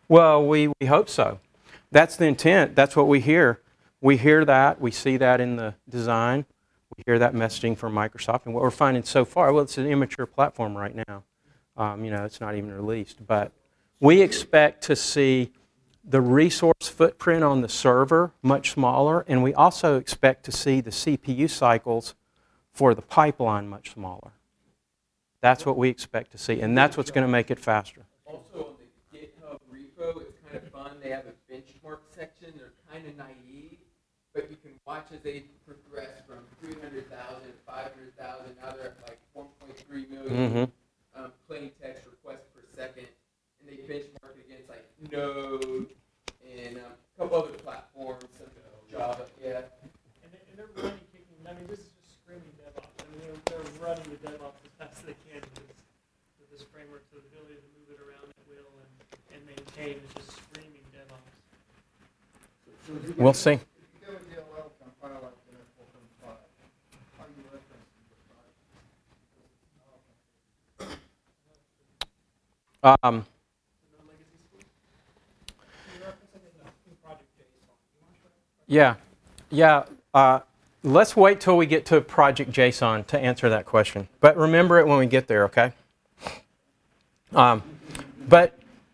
Well, we hope so. That's the intent. That's what we hear. We hear that. We see that in the design. We hear that messaging from Microsoft. And what we're finding so far, well, it's an immature platform right now. It's not even released. But we expect to see the resource footprint on the server much smaller, and we also expect to see the CPU cycles for the pipeline much smaller. That's what we expect to see, and that's what's going to make it faster. Also on the GitHub repo, it's kind of fun. They have a benchmark section. They're kind of naive, but you can watch as they progress from 300,000, 500,000. Now they're at like 1.3 million plain text requests per second, and they benchmark against like Node and a couple other platforms, some Java. Yeah. And they're running, kicking. I mean, this is just screaming DevOps. I mean, they're running the DevOps as fast as they can with this framework, so the ability to move it around at will and maintain is just screaming DevOps. So if you We'll go- see. If you go with DLL compile like the 4.5, how do you reference the product? Um, No legacy school? You're referencing in Project JSON. You want to try? yeah. Let's wait till we get to Project JSON to answer that question. But remember it when we get there, okay? But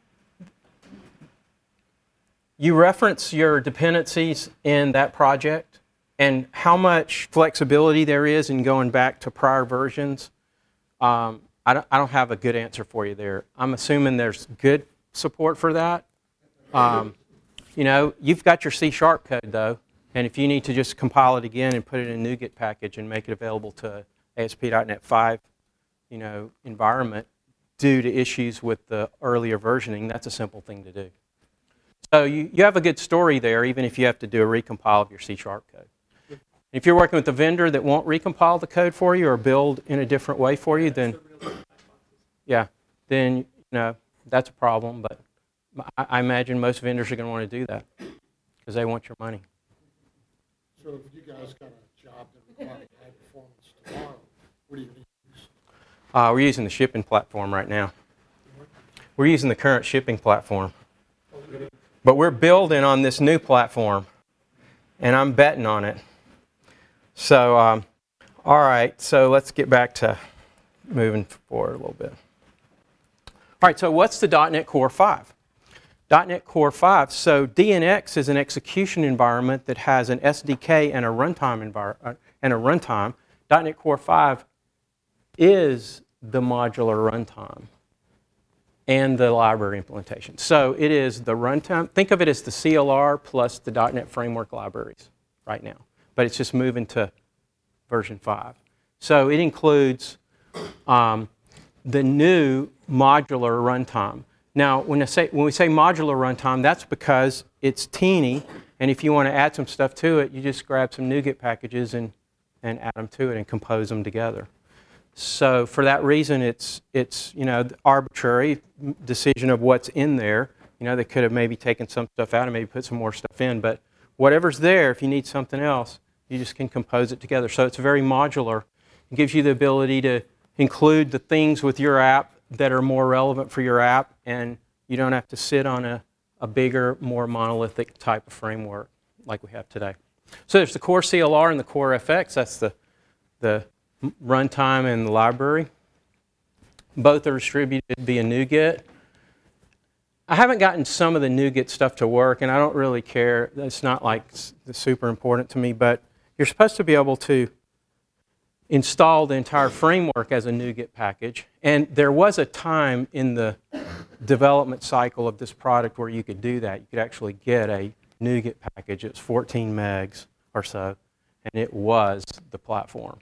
you reference your dependencies in that project and how much flexibility there is in going back to prior versions. I don't have a good answer for you there. I'm assuming there's good support for that. You've got your C# code though, and if you need to just compile it again and put it in a NuGet package and make it available to ASP.NET 5, environment due to issues with the earlier versioning, that's a simple thing to do. So you have a good story there, even if you have to do a recompile of your C# code. If you're working with a vendor that won't recompile the code for you or build in a different way for you, then that's a problem. But I imagine most vendors are going to want to do that because they want your money. So if you guys got a job that required high performance tomorrow, what do you use? We're using the shipping platform right now. We're using the current shipping platform. But we're building on this new platform, and I'm betting on it. So, all right, so let's get back to moving forward a little bit. All right, so what's the .NET Core 5? .NET Core 5, so DNX is an execution environment that has an SDK and a runtime. .NET Core 5 is the modular runtime and the library implementation. So it is the runtime. Think of it as the CLR plus the .NET Framework libraries right now. But it's just moving to version 5. So it includes the new modular runtime. Now, when we say modular runtime, that's because it's teeny, and if you want to add some stuff to it, you just grab some NuGet packages and add them to it and compose them together. So for that reason, it's the arbitrary decision of what's in there. They could have maybe taken some stuff out and maybe put some more stuff in, but whatever's there, if you need something else, you just can compose it together. So it's very modular. It gives you the ability to include the things with your app that are more relevant for your app, and you don't have to sit on a bigger, more monolithic type of framework like we have today. So there's the core CLR and the core FX. That's the runtime and the library. Both are distributed via NuGet. I haven't gotten some of the NuGet stuff to work, and I don't really care. It's not like super important to me, but you're supposed to be able to install the entire framework as a NuGet package. And there was a time in the development cycle of this product where you could do that. You could actually get a NuGet package. It was 14 megs or so, and it was the platform.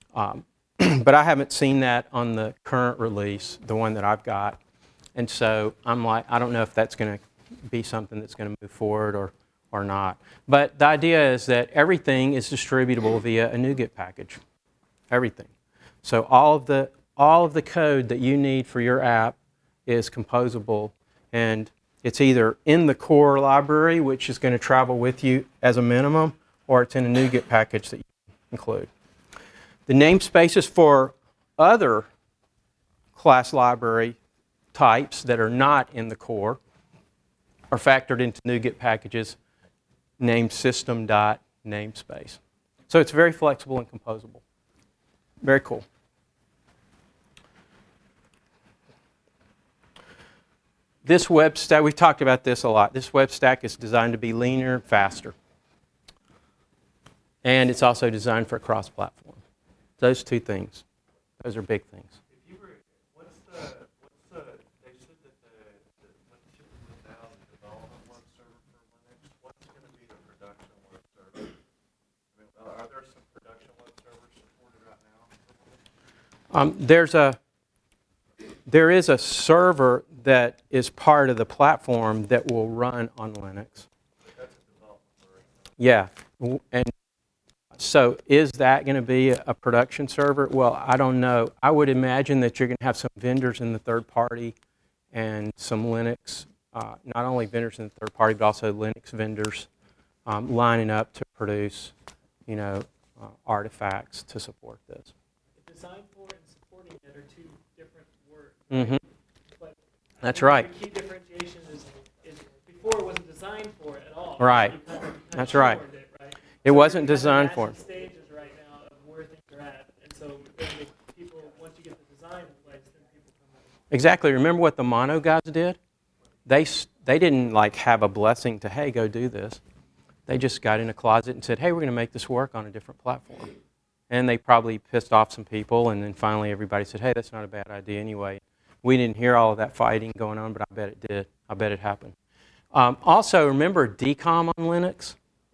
But I haven't seen that on the current release, the one that I've got. And so I'm like, I don't know if that's going to be something that's going to move forward or not. But the idea is that everything is distributable via a NuGet package. Everything. So all of the code that you need for your app is composable, and it's either in the core library, which is going to travel with you as a minimum, or it's in a NuGet package that you include. The namespaces for other class library types that are not in the core are factored into NuGet packages named system.namespace. So it's very flexible and composable. Very cool. This web stack, we've talked about this a lot. This web stack is designed to be leaner and faster. And it's also designed for cross-platform. Those two things. Those are big things. If you were, what's the, they said that when shipping this out, the development web server for Linux, what's going to be the production web server? I mean, are there some production web servers supported right now? There is a server that is part of the platform that will run on Linux. That's a development, right? Yeah. And so is that going to be a production server? Well, I don't know. I would imagine that you're going to have some vendors in the third party and some Linux, not only vendors in the third party, but also Linux vendors lining up to produce, artifacts to support this. Design for it and supporting it are two different words. Mm-hmm. But That's right. The key differentiation is before it wasn't designed for it at all. Right. You kind of That's right. shored it, right? It wasn't You're designed kind for of it. at stages right now of where things are at, and so then people, once you get the design in place, then people come up. Exactly. Remember what the Mono guys did? They didn't have a blessing to, hey, go do this. They just got in a closet and said, hey, we're going to make this work on a different platform. And they probably pissed off some people, and then finally everybody said, hey, that's not a bad idea anyway. We didn't hear all of that fighting going on, but I bet it did. I bet it happened. Also, remember DCOM on Linux?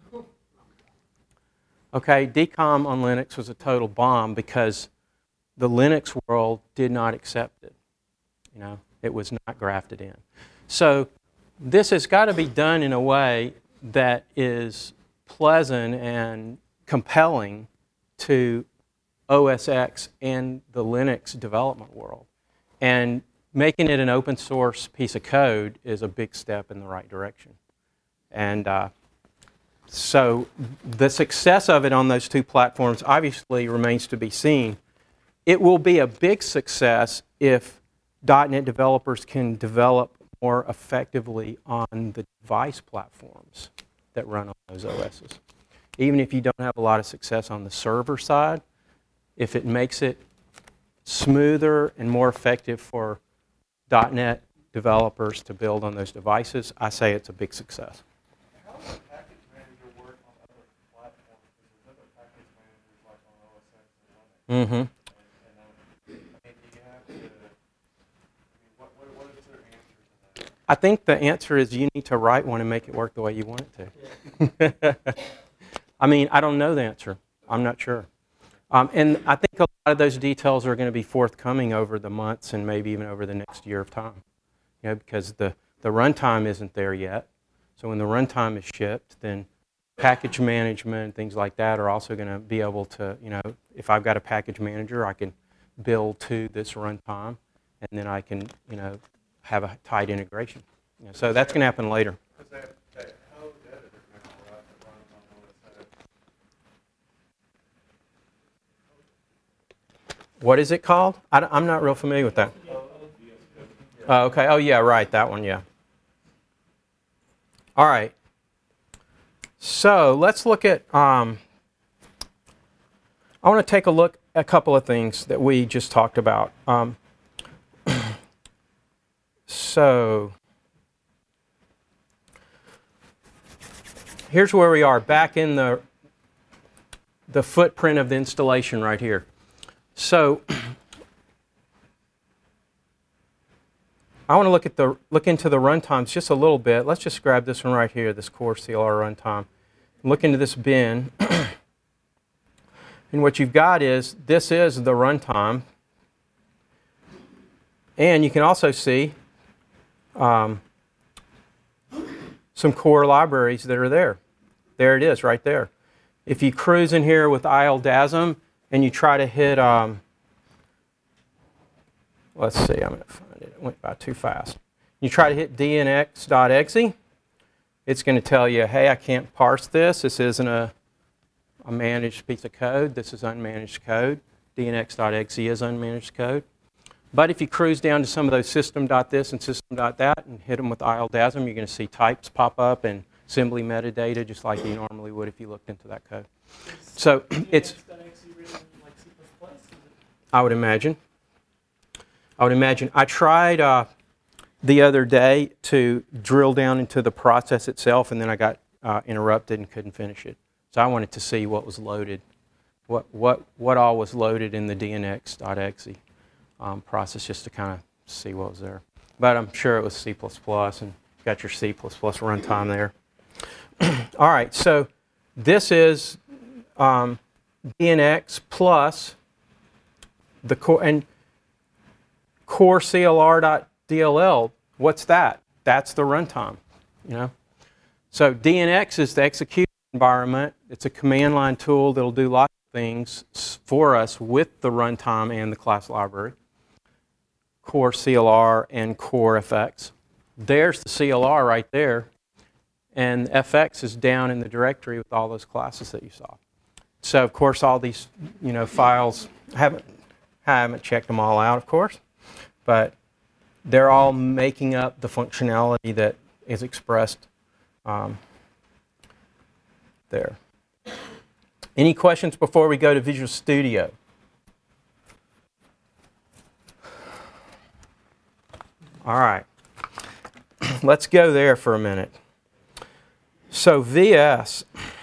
Okay, DCOM on Linux was a total bomb because the Linux world did not accept it. It was not grafted in. So this has got to be done in a way that is pleasant and compelling to OS X and the Linux development world. And making it an open source piece of code is a big step in the right direction. And so the success of it on those two platforms obviously remains to be seen. It will be a big success if .NET developers can develop more effectively on the device platforms that run on those OSs. Even if you don't have a lot of success on the server side, if it makes it smoother and more effective for .NET developers to build on those devices, I say it's a big success. How does the package manager work on other platforms? Because there's other package managers like on OS X and Linux. Mm-hmm. Do you have to, what is their answer to that? I think the answer is you need to write one and make it work the way you want it to. I mean, I don't know the answer. I'm not sure. And I think a lot of those details are going to be forthcoming over the months and maybe even over the next year of time. Because the runtime isn't there yet. So when the runtime is shipped, then package management and things like that are also going to be able to, if I've got a package manager, I can build to this runtime, and then I can, have a tight integration. So that's going to happen later. Because that code editor now, right, that runs on OS X. What is it called? I'm not real familiar with that. Oh, okay. Oh, yeah, right. That one, yeah. All right. So let's look at, I want to take a look at a couple of things that we just talked about. So here's where we are, back in the footprint of the installation right here. So I want to look into the runtimes just a little bit. Let's just grab this one right here, this core CLR runtime. Look into this bin. And what you've got is, this is the runtime. And you can also see some core libraries that are there. There it is, right there. If you cruise in here with ILDASM and you try to hit, let's see, I'm going to find it. It went by too fast. You try to hit dnx.exe, it's going to tell you, hey, I can't parse this. This isn't a managed piece of code. This is unmanaged code. dnx.exe is unmanaged code. But if you cruise down to some of those system.this and system.that and hit them with ILDASM, you're going to see types pop up and assembly metadata just like you normally would if you looked into that code. So it's, I would imagine. I tried the other day to drill down into the process itself, and then I got interrupted and couldn't finish it. So I wanted to see what was loaded, what all was loaded in the dnx.exe process, just to kind of see what was there. But I'm sure it was C++, and got your C++ runtime there. All right, so this is dnx plus the core, and core CLR.dll. What's that? That's the runtime, you know. So dnx is the execution environment. It's a command line tool that'll do lots of things for us with the runtime and the class library. Core CLR and core FX. There's the CLR right there, and FX is down in the directory with all those classes that you saw. So of course all these, you know, files, I haven't checked them all out, of course, but they're all making up the functionality that is expressed there. Any questions before we go to Visual Studio? All right, let's go there for a minute. So VS.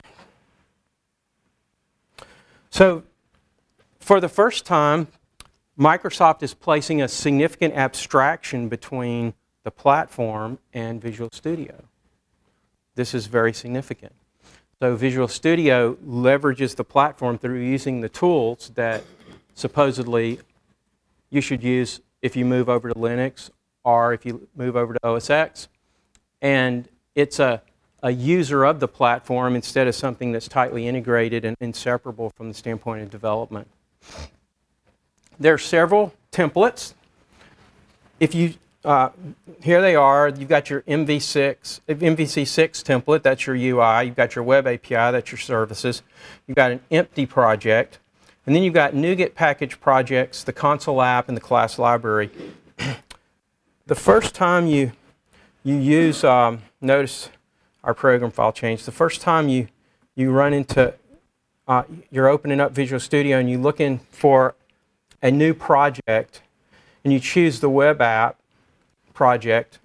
So for the first time, Microsoft is placing a significant abstraction between the platform and Visual Studio. This is very significant. So Visual Studio leverages the platform through using the tools that supposedly you should use if you move over to Linux or if you move over to OS X. And it's a user of the platform instead of something that's tightly integrated and inseparable from the standpoint of development. There are several templates. If you, here they are. You've got your MVC6 template, that's your UI. You've got your web API, that's your services. You've got an empty project. And then you've got NuGet package projects, the console app, and the class library. The first time you use, notice our program file change. The first time you run into, you're opening up Visual Studio and you're looking for a new project, and you choose the web app project.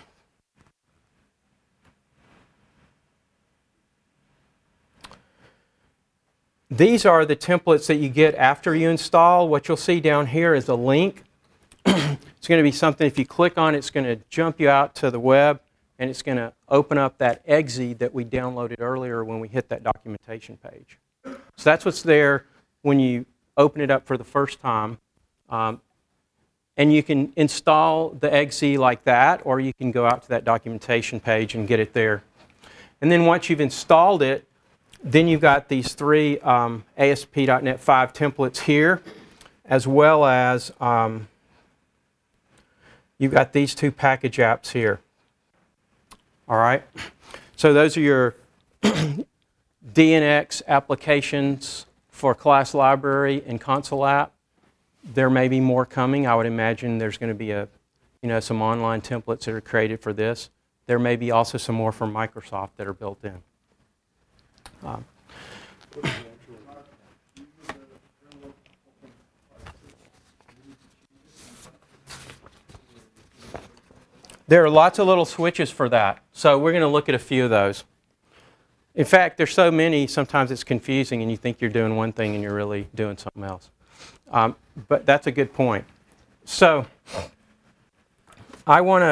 These are the templates that you get after you install. What you'll see down here is a link. It's going to be something, if you click on it, it's going to jump you out to the web, and it's going to open up that exe that we downloaded earlier when we hit that documentation page. So that's what's there when you open it up for the first time. And you can install the exe like that, or you can go out to that documentation page and get it there. And then once you've installed it, then you've got these three ASP.NET 5 templates here, as well as you've got these two package apps here. All right? So those are your DNX applications for class library and console app. There may be more coming. I would imagine there's going to be some online templates that are created for this. There may be also some more from Microsoft that are built in. There are lots of little switches for that. So we're going to look at a few of those. In fact, there's so many, sometimes it's confusing and you think you're doing one thing and you're really doing something else. But that's a good point. So I want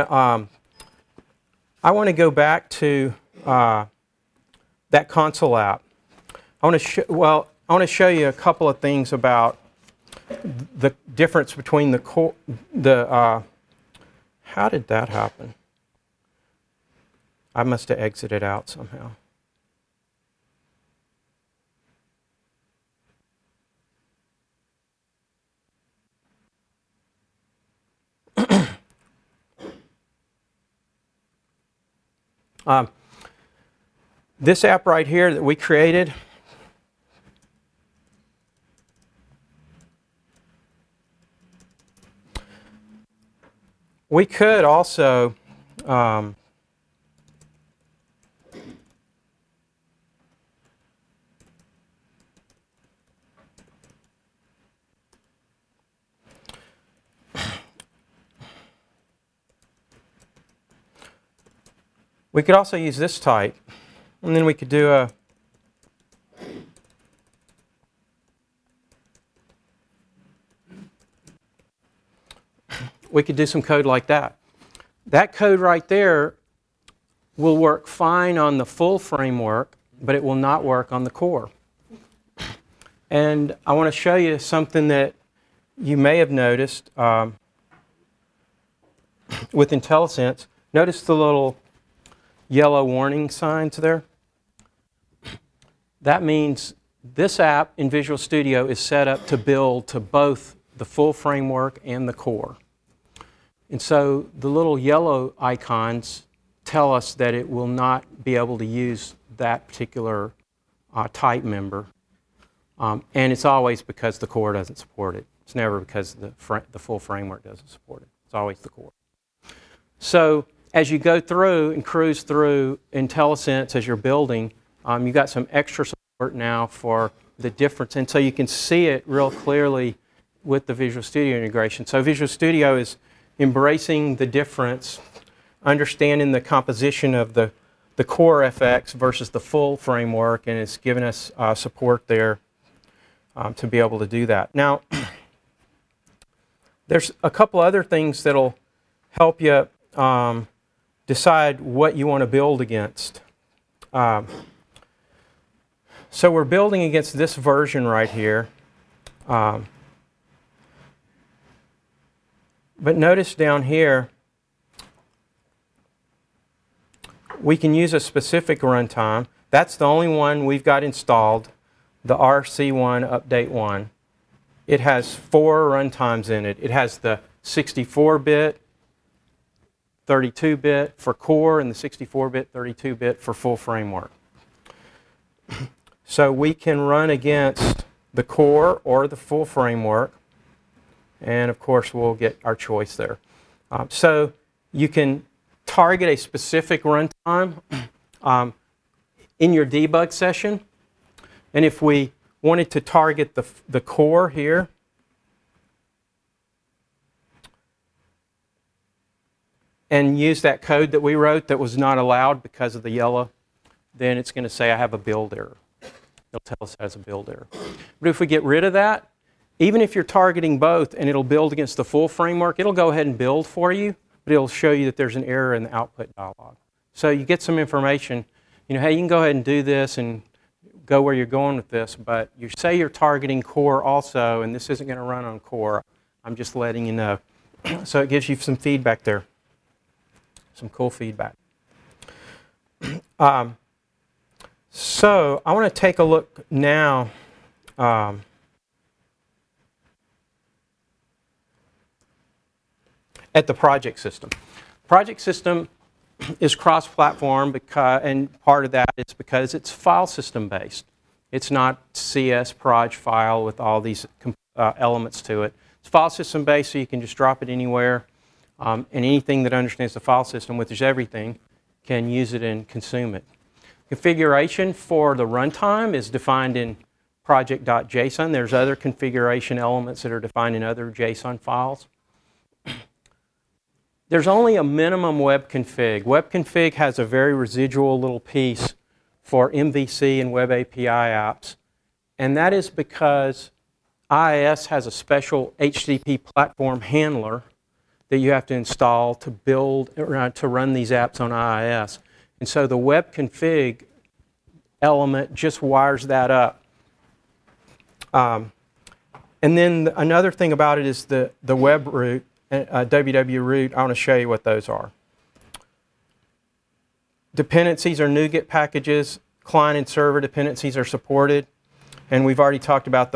to go back to that console app. I want to show you a couple of things about the difference between how did that happen? I must have exited out somehow. This app right here that we created, we could also use this type, and then we could do a some code like that. That code right there will work fine on the full framework, but it will not work on the core. And I want to show you something that you may have noticed with IntelliSense. Notice the little yellow warning signs there? That means this app in Visual Studio is set up to build to both the full framework and the core. And so the little yellow icons tell us that it will not be able to use that particular type member. And it's always because the core doesn't support it. It's never because the full framework doesn't support it. It's always the core. So as you go through and cruise through IntelliSense as you're building, you've got some extra support now for the difference. And so you can see it real clearly with the Visual Studio integration. So Visual Studio is embracing the difference, understanding the composition of the core FX versus the full framework, and it's given us support there to be able to do that. Now, there's a couple other things that'll help you decide what you want to build against. So we're building against this version right here. But notice down here, we can use a specific runtime. That's the only one we've got installed, the RC1 Update 1. It has 4 runtimes in it. It has the 64-bit, 32-bit for core, and the 64-bit, 32-bit for full framework. So we can run against the core or the full framework, and of course we'll get our choice there. So you can target a specific runtime in your debug session, and if we wanted to target the core here, and use that code that we wrote that was not allowed because of the yellow, then it's going to say I have a build error. It'll tell us it has a build error. But if we get rid of that, even if you're targeting both and it'll build against the full framework, it'll go ahead and build for you, but it'll show you that there's an error in the output dialog. So you get some information, hey, you can go ahead and do this and go where you're going with this, but you say you're targeting core also, and this isn't going to run on core. I'm just letting you know. So it gives you some feedback there. Some cool feedback. So I want to take a look now at the project system. Project system is cross-platform, and part of that is because it's file system based. It's not CS proj file with all these elements to it. It's file system based, so you can just drop it anywhere. And anything that understands the file system, which is everything, can use it and consume it. Configuration for the runtime is defined in project.json. There's other configuration elements that are defined in other JSON files. There's only a minimum web config. Web config has a very residual little piece for MVC and Web API apps. And that is because IIS has a special HTTP platform handler that you have to install to build, to run these apps on IIS. And so the web config element just wires that up. And then another thing about it is the web root, WW root. I want to show you what those are. Dependencies are NuGet packages. Client and server dependencies are supported. And we've already talked about the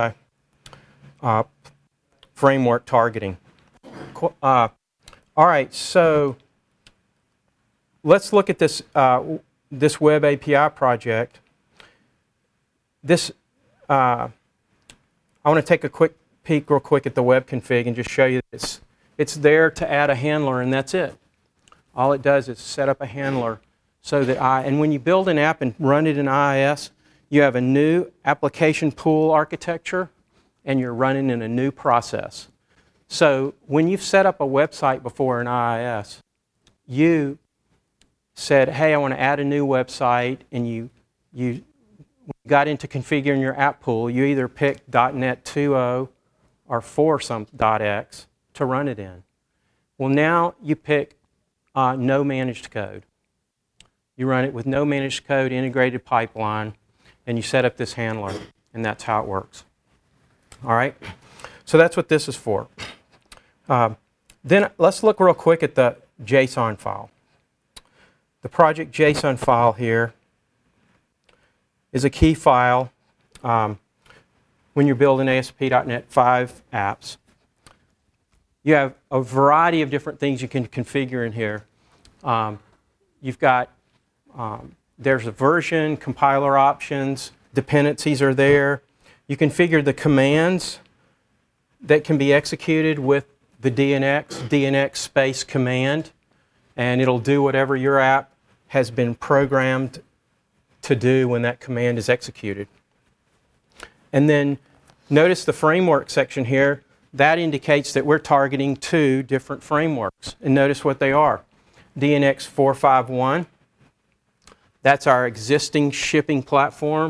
multi-framework targeting. All right, so let's look at this this Web API project. This I want to take a quick peek real quick at the web config and just show you that It's there to add a handler, and that's it. All it does is set up a handler so that and when you build an app and run it in IIS, you have a new application pool architecture, and you're running in a new process. So when you've set up a website before in IIS, you said, hey, I want to add a new website, and you got into configuring your app pool, you either picked .NET 2.0 or 4 some .x to run it in. Well, now you pick no managed code. You run it with no managed code, integrated pipeline, and you set up this handler, and that's how it works. All right? So that's what this is for. Then let's look real quick at the JSON file. The project JSON file here is a key file when you're building ASP.NET 5 apps. You have a variety of different things you can configure in here. You've got, there's a version, compiler options, dependencies are there. You configure the commands that can be executed with the DNX space command, and it'll do whatever your app has been programmed to do when that command is executed. And then notice the framework section here. That indicates that we're targeting 2 different frameworks. And notice what they are. DNX 451. That's our existing shipping platform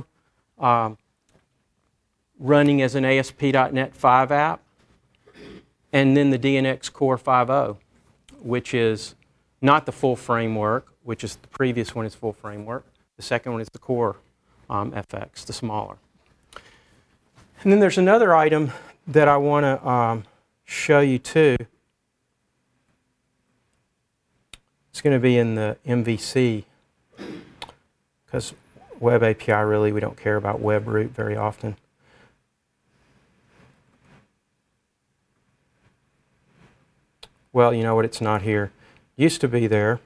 running as an ASP.NET 5 app. And then the DNX Core 5.0, which is not the full framework, which is the previous one is full framework. The second one is the Core FX, the smaller. And then there's another item that I want to show you too. It's going to be in the MVC, because Web API, really, we don't care about web root very often. Well, you know what? It's not here. Used to be there.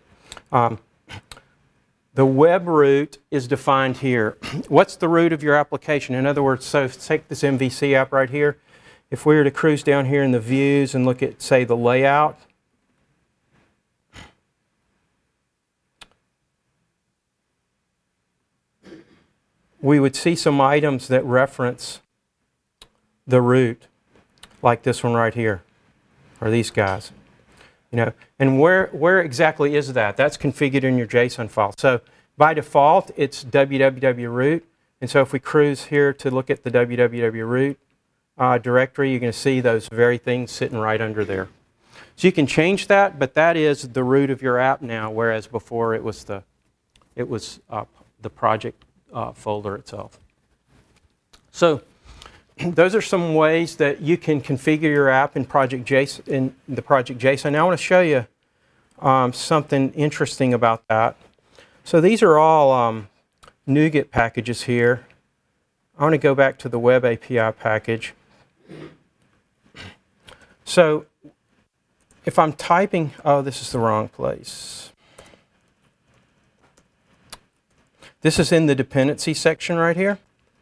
The web root is defined here. What's the root of your application? In other words, so take this MVC app right here. If we were to cruise down here in the views and look at, say, the layout, we would see some items that reference the root, like this one right here, or these guys. You know, and where exactly is that? That's configured in your JSON file. So by default, it's www root. And so if we cruise here to look at the www root directory, you're going to see those very things sitting right under there. So you can change that, but that is the root of your app now, whereas before it was the project folder itself. So those are some ways that you can configure your app in Project JSON. In the Project JSON. Now I want to show you something interesting about that. So these are all NuGet packages here. I want to go back to the Web API package. So if I'm typing, oh, this is the wrong place. This is in the dependency section right here.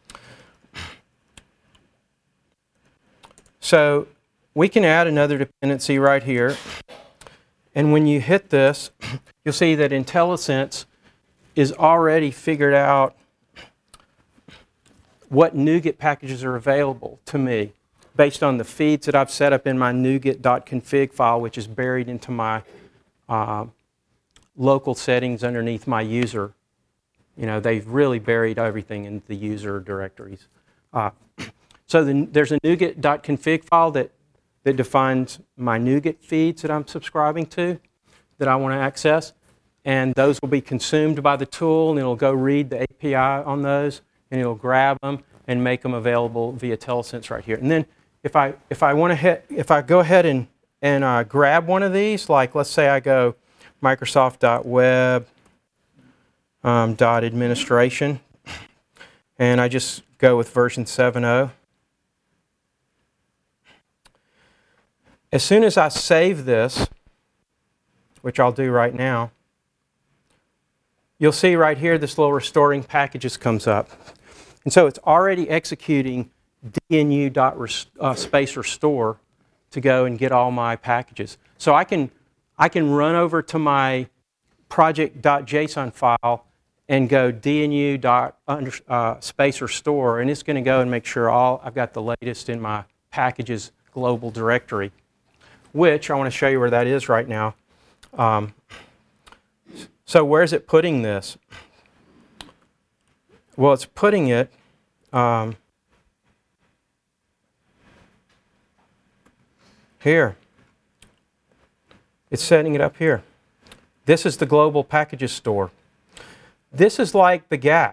So we can add another dependency right here. And when you hit this, you'll see that IntelliSense is already figured out what NuGet packages are available to me based on the feeds that I've set up in my NuGet.config file, which is buried into my local settings underneath my user. You know, they've really buried everything in the user directories. So there's a NuGet.config file that defines my NuGet feeds that I'm subscribing to, that I want to access. And those will be consumed by the tool, and it'll go read the API on those, and it'll grab them and make them available via IntelliSense right here. And then if I go ahead and grab one of these, like let's say I go Microsoft.web .administration, and I just go with version 7.0. As soon as I save this, which I'll do right now, you'll see right here this little restoring packages comes up. And so it's already executing dnu.space restore to go and get all my packages. So I can run over to my project.json file and go dnu.spacer store, and it's going to go and make sure I've got the latest in my packages global directory, which I want to show you where that is right now. So where's it putting this? Well, it's putting it here. It's setting it up here. This is the global packages store. This is like the GAC.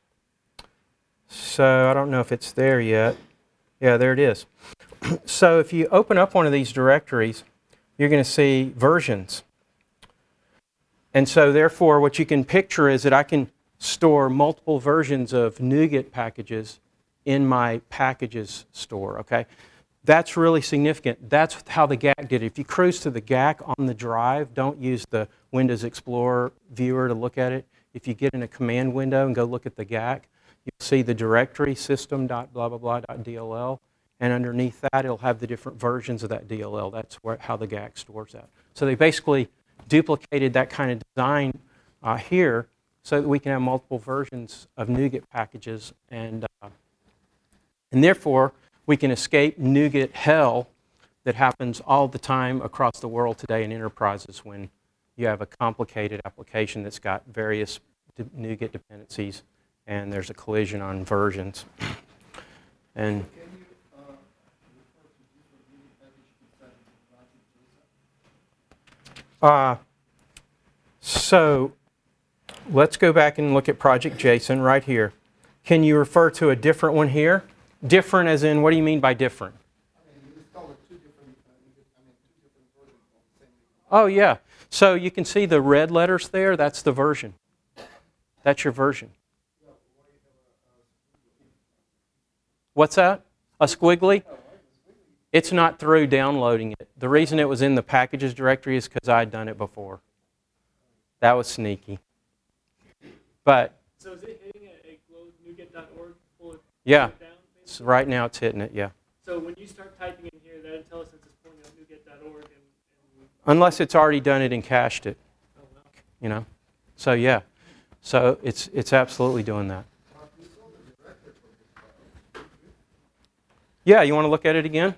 So I don't know if it's there yet. Yeah, there it is. So if you open up one of these directories, you're going to see versions. And so therefore, what you can picture is that I can store multiple versions of NuGet packages in my packages store, okay? That's really significant. That's how the GAC did it. If you cruise to the GAC on the drive, don't use the Windows Explorer viewer to look at it. If you get in a command window and go look at the GAC, you'll see the directory system.blah-blah-blah.dll, and underneath that, it'll have the different versions of that DLL. That's how the GAC stores that. So they basically duplicated that kind of design here so that we can have multiple versions of NuGet packages, and therefore, we can escape NuGet hell that happens all the time across the world today in enterprises when you have a complicated application that's got various NuGet dependencies and there's a collision on versions. And so let's go back and look at Project JSON right here. Can you refer to a different one here? Different as in, what do you mean by different? Oh, yeah. So you can see the red letters there. That's the version. That's your version. What's that? A squiggly? It's not through downloading it. The reason it was in the packages directory is because I'd done it before. That was sneaky. But So is it hitting a NuGet.org full of yeah, down? so right now it's hitting it, yeah. So when you start typing in here, that'll tell us it's pulling up NuGet.org. Unless it's already done it and cached it, Oh, well. you know. So yeah, so it's absolutely doing that. Yeah, you want to look at it again?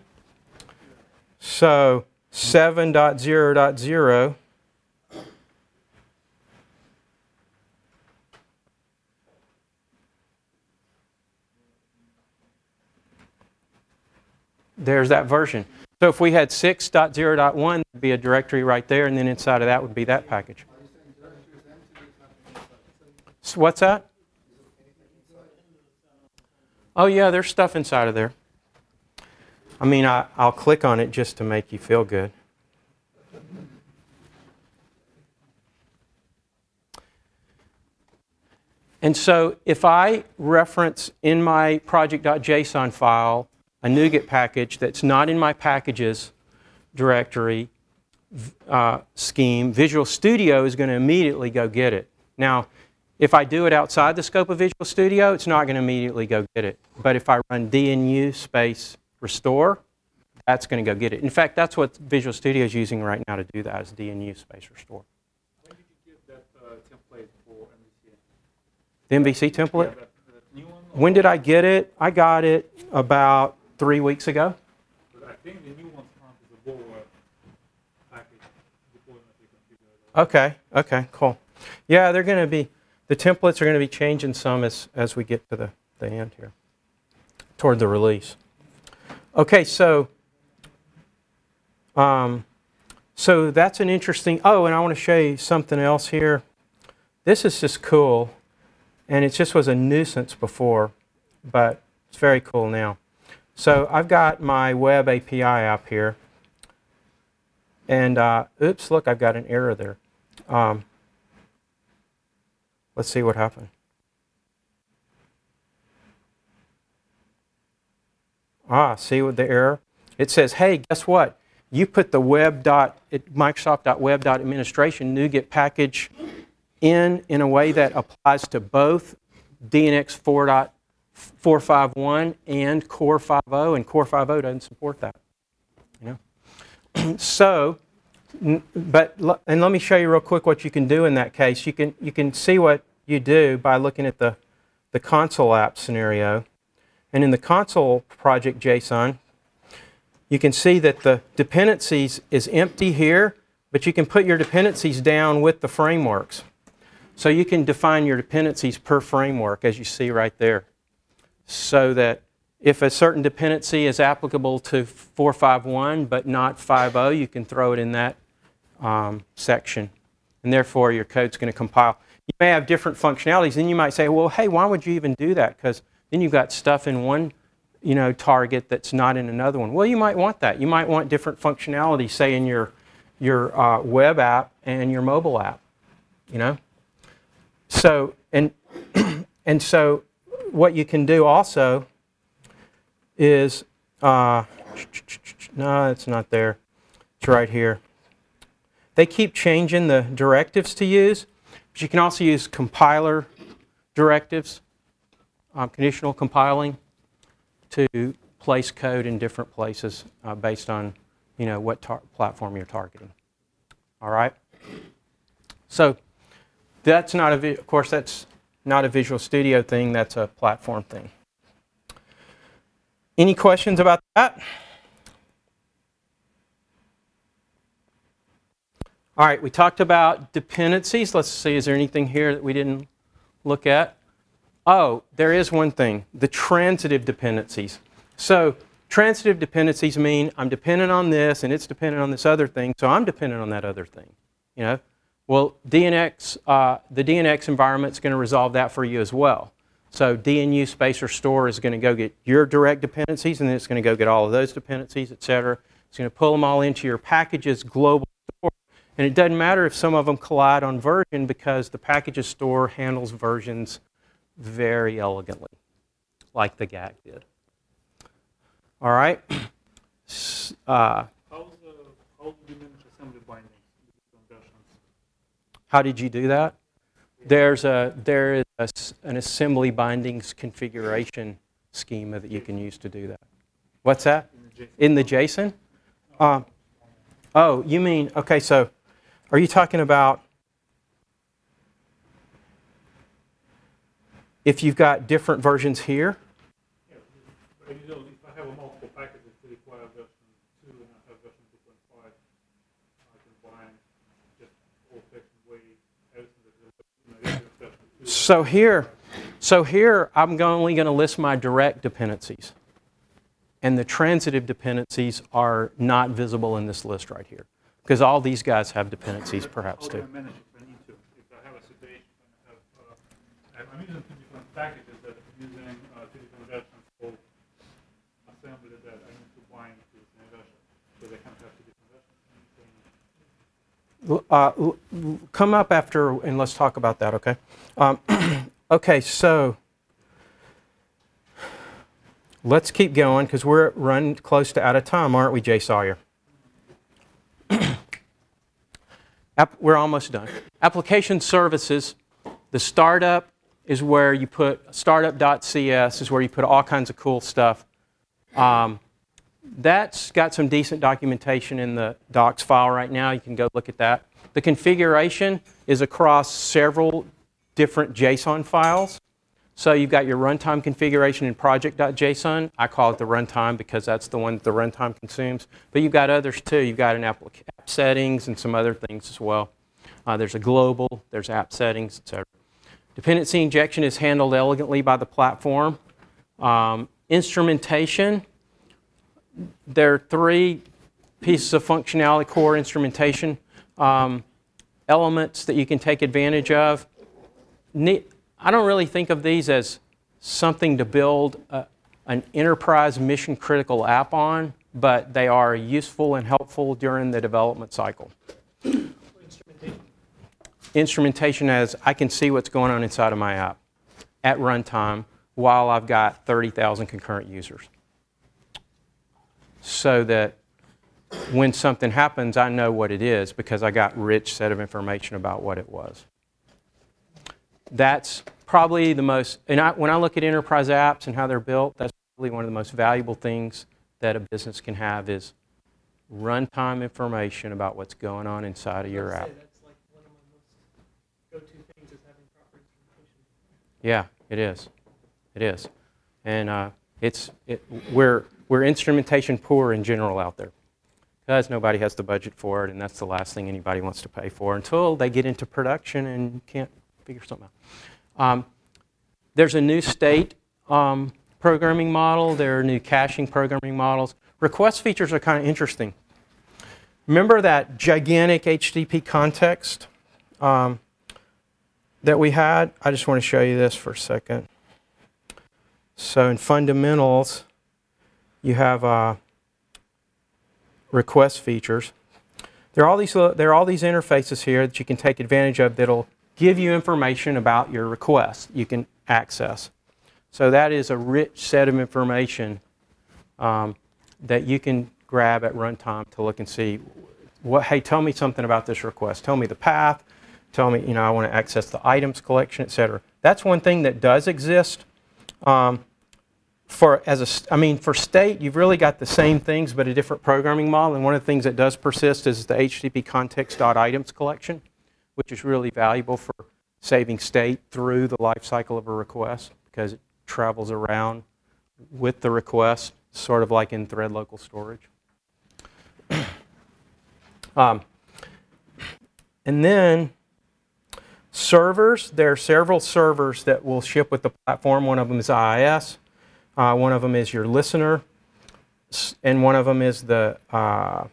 So 7.0.0. There's that version. So if we had 6.0.1, there'd be a directory right there, and then inside of that would be that package. So what's that? Oh yeah, there's stuff inside of there. I mean, I'll click on it just to make you feel good. And so if I reference in my project.json file a NuGet package that's not in my packages directory scheme, Visual Studio is going to immediately go get it. Now, if I do it outside the scope of Visual Studio, it's not going to immediately go get it. But if I run dnu space restore, that's going to go get it. In fact, that's what Visual Studio is using right now to do that, is dnu space restore. When did you get that template for MVC? The MVC template? Yeah, that new one? When did I get it? I got it about 3 weeks ago. But I think the new one's comes as a board package deployment you configure. Okay, okay, cool. Yeah, they're going to be, the templates are going to be changing some as we get to the end here, toward the release. Okay, so that's an interesting, oh, and I want to show you something else here. This is just cool, and it just was a nuisance before, but it's very cool now. So I've got my web API app here, and oops, look, I've got an error there. Let's see what happened. See with the error? It says, hey, guess what? You put the Microsoft.web.administration NuGet package in a way that applies to both DNX 4.451 and Core 5.0, and Core 5.0 doesn't support that. You know? So, and let me show you real quick what you can do in that case. You can see what you do by looking at the console app scenario. And in the console project JSON, you can see that the dependencies is empty here, but you can put your dependencies down with the frameworks. So you can define your dependencies per framework, as you see right there. So that if a certain dependency is applicable to 451 but not 5.0, you can throw it in that section. And therefore, your code's going to compile. You may have different functionalities. Then you might say, well, hey, why would you even do that? Because then you've got stuff in one target that's not in another one. Well, you might want that. You might want different functionality, say, in your web app and your mobile app. So, and so what you can do also is, no, it's not there. It's right here. They keep changing the directives to use, but you can also use compiler directives, conditional compiling, to place code in different places based on what platform you're targeting. All right. So that's not of course that's not a Visual Studio thing. That's a platform thing. Any questions about that? All right, we talked about dependencies. Let's see, is there anything here that we didn't look at? Oh, there is one thing, the transitive dependencies. So transitive dependencies mean I'm dependent on this and it's dependent on this other thing, so I'm dependent on that other thing. Well, DNX, the DNX environment is going to resolve that for you as well. So DNU spacer store is going to go get your direct dependencies, and then it's going to go get all of those dependencies, etc. It's going to pull them all into your packages global store. And it doesn't matter if some of them collide on version, because the packages store handles versions very elegantly, like the GAC did. All right. How's the diminished assembly bindings in different versions? How did you do that? There is an assembly bindings configuration schema that you can use to do that. What's that? In the JSON? Oh, you mean, okay, so are you talking about if you've got different versions here? Yeah, but if I have a multiple packages that require version 2 and I have version 2.5, I can bind just all section way everything that is version 2. So here I'm only going to list my direct dependencies. And the transitive dependencies are not visible in this list right here, because all these guys have dependencies perhaps too. How do I manage if I need to? If I have a situation and I'm using two different packages that are using two different versions of assembly that I need to bind to the same version, so they can't have two different versions. Come up after and let's talk about that, okay? Okay, so let's keep going because we're running close to out of time, aren't we, Jay Sawyer? We're almost done. Application services, the startup is where you put, startup.cs is where you put all kinds of cool stuff. That's got some decent documentation in the docs file right now. You can go look at that. The configuration is across several different JSON files. So you've got your runtime configuration in project.json. I call it the runtime because that's the one that the runtime consumes. But you've got others too. You've got an app settings and some other things as well. There's a global, there's app settings, etc. Dependency injection is handled elegantly by the platform. Instrumentation, there are 3 pieces of functionality, core instrumentation elements that you can take advantage of. I don't really think of these as something to build an enterprise mission critical app on, but they are useful and helpful during the development cycle. Instrumentation as I can see what's going on inside of my app at runtime while I've got 30,000 concurrent users. So that when something happens, I know what it is because I got rich set of information about what it was. That's probably the most, and when I look at enterprise apps and how they're built, that's probably one of the most valuable things that a business can have is runtime information about what's going on inside of your I'd app. say that's like one of my most go-to things is having proper instrumentation. Yeah, it is. It is. And we're instrumentation poor in general out there because nobody has the budget for it, and that's the last thing anybody wants to pay for until they get into production and can't figure something out. There's a new state programming model. There are new caching programming models. Request features are kind of interesting. Remember that gigantic HTTP context that we had? I just want to show you this for a second. So in fundamentals, you have request features. There are all these interfaces here that you can take advantage of that'll give you information about your request you can access. So that is a rich set of information that you can grab at runtime to look and see, hey, tell me something about this request. Tell me the path. Tell me, I want to access the items collection, etc. That's one thing that does exist. For state, you've really got the same things but a different programming model. And one of the things that does persist is the HTTP context.items collection, which is really valuable for saving state through the life cycle of a request because it travels around with the request, sort of like in thread local storage. And then servers, there are several servers that will ship with the platform. One of them is IIS. One of them is your listener. And one of them is the, I'll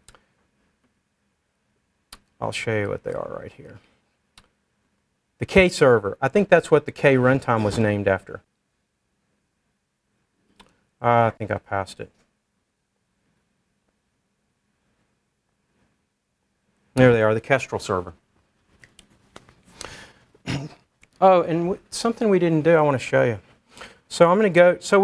show you what they are right here. The K server. I think that's what the K runtime was named after. I think I passed it. There they are, the Kestrel server. Oh, and something we didn't do, I want to show you. So I'm going to go, so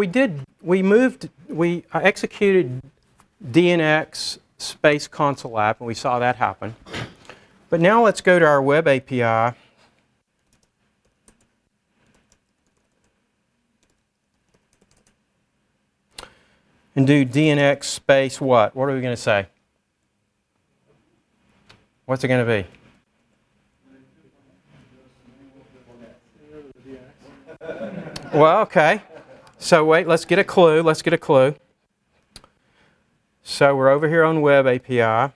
I executed DNX space console app, and we saw that happen. But now let's go to our web API. And do DNX space what? What are we going to say? What's it going to be? Well, okay. So wait, let's get a clue. So we're over here on Web API. And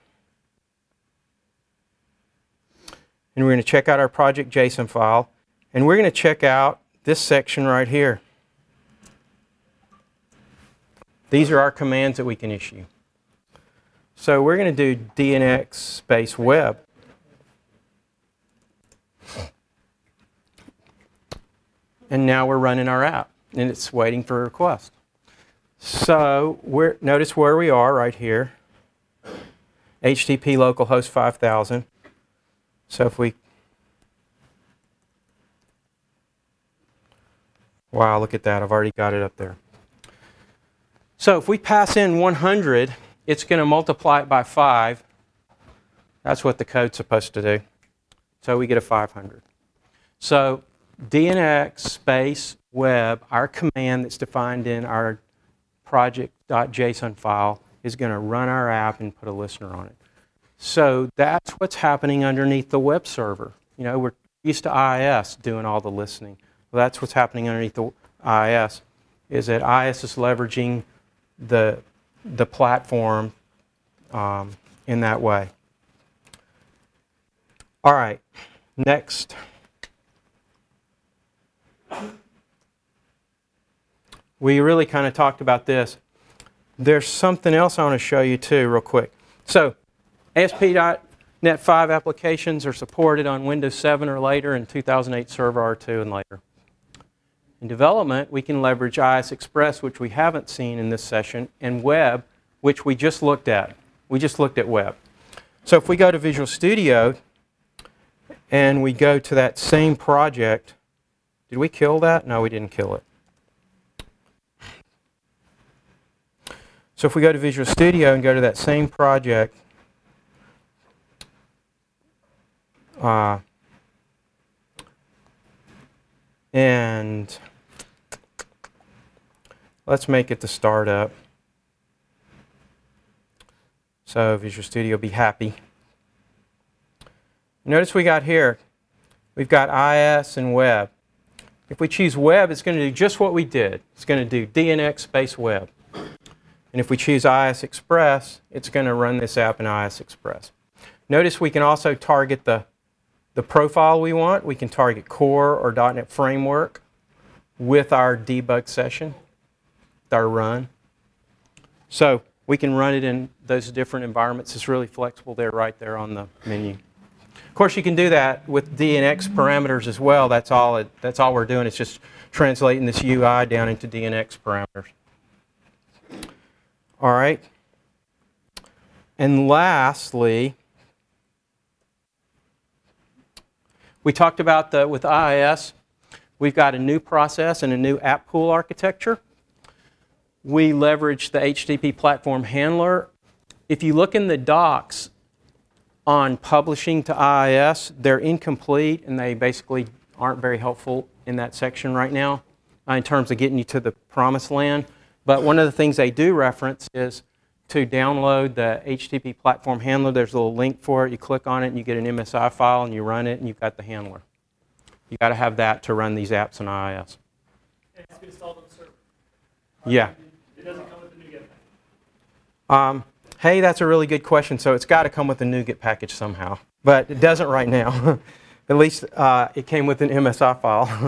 we're going to check out our project JSON file. And we're going to check out this section right here. These are our commands that we can issue. So we're going to do DNX space web. And now we're running our app, and it's waiting for a request. So notice where we are right here. HTTP localhost 5000. So if we... Wow, look at that. I've already got it up there. So if we pass in 100, it's going to multiply it by 5. That's what the code's supposed to do. So we get a 500. So DNX space web, our command that's defined in our project.json file, is going to run our app and put a listener on it. So that's what's happening underneath the web server. We're used to IIS doing all the listening. Well, that's what's happening underneath the IIS, is that IIS is leveraging the platform in that way. All right, next. We really kind of talked about this. There's something else I want to show you too real quick. So ASP.NET 5 applications are supported on Windows 7 or later, and 2008 Server R2 and later. In development, we can leverage IIS Express, which we haven't seen in this session, and web, which we just looked at. We just looked at web. So if we go to Visual Studio and we go to that same project, did we kill that? No, we didn't kill it. So if we go to Visual Studio and go to that same project, and let's make it the startup. So Visual Studio will be happy. Notice we got here, we've got IS and web. If we choose web, it's going to do just what we did. It's going to do DNX space web. And if we choose IS Express, it's going to run this app in IS Express. Notice we can also target the profile we want. We can target Core or .NET Framework with our debug session, with our run. So we can run it in those different environments. It's really flexible there, right there on the menu. Of course, you can do that with DNX parameters as well. That's all we're doing. It's just translating this UI down into DNX parameters. All right. And lastly, we talked about with IIS, we've got a new process and a new app pool architecture. We leverage the HTTP platform handler. If you look in the docs on publishing to IIS, they're incomplete and they basically aren't very helpful in that section right now in terms of getting you to the promised land. But one of the things they do reference is to download the HTTP platform handler. There's a little link for it. You click on it and you get an MSI file and you run it and you've got the handler. You've got to have that to run these apps in IIS. It has to be installed on the server. Yeah. It doesn't come with the NuGet package. Hey, that's a really good question. So it's got to come with the NuGet package somehow. But it doesn't right now. At least it came with an MSI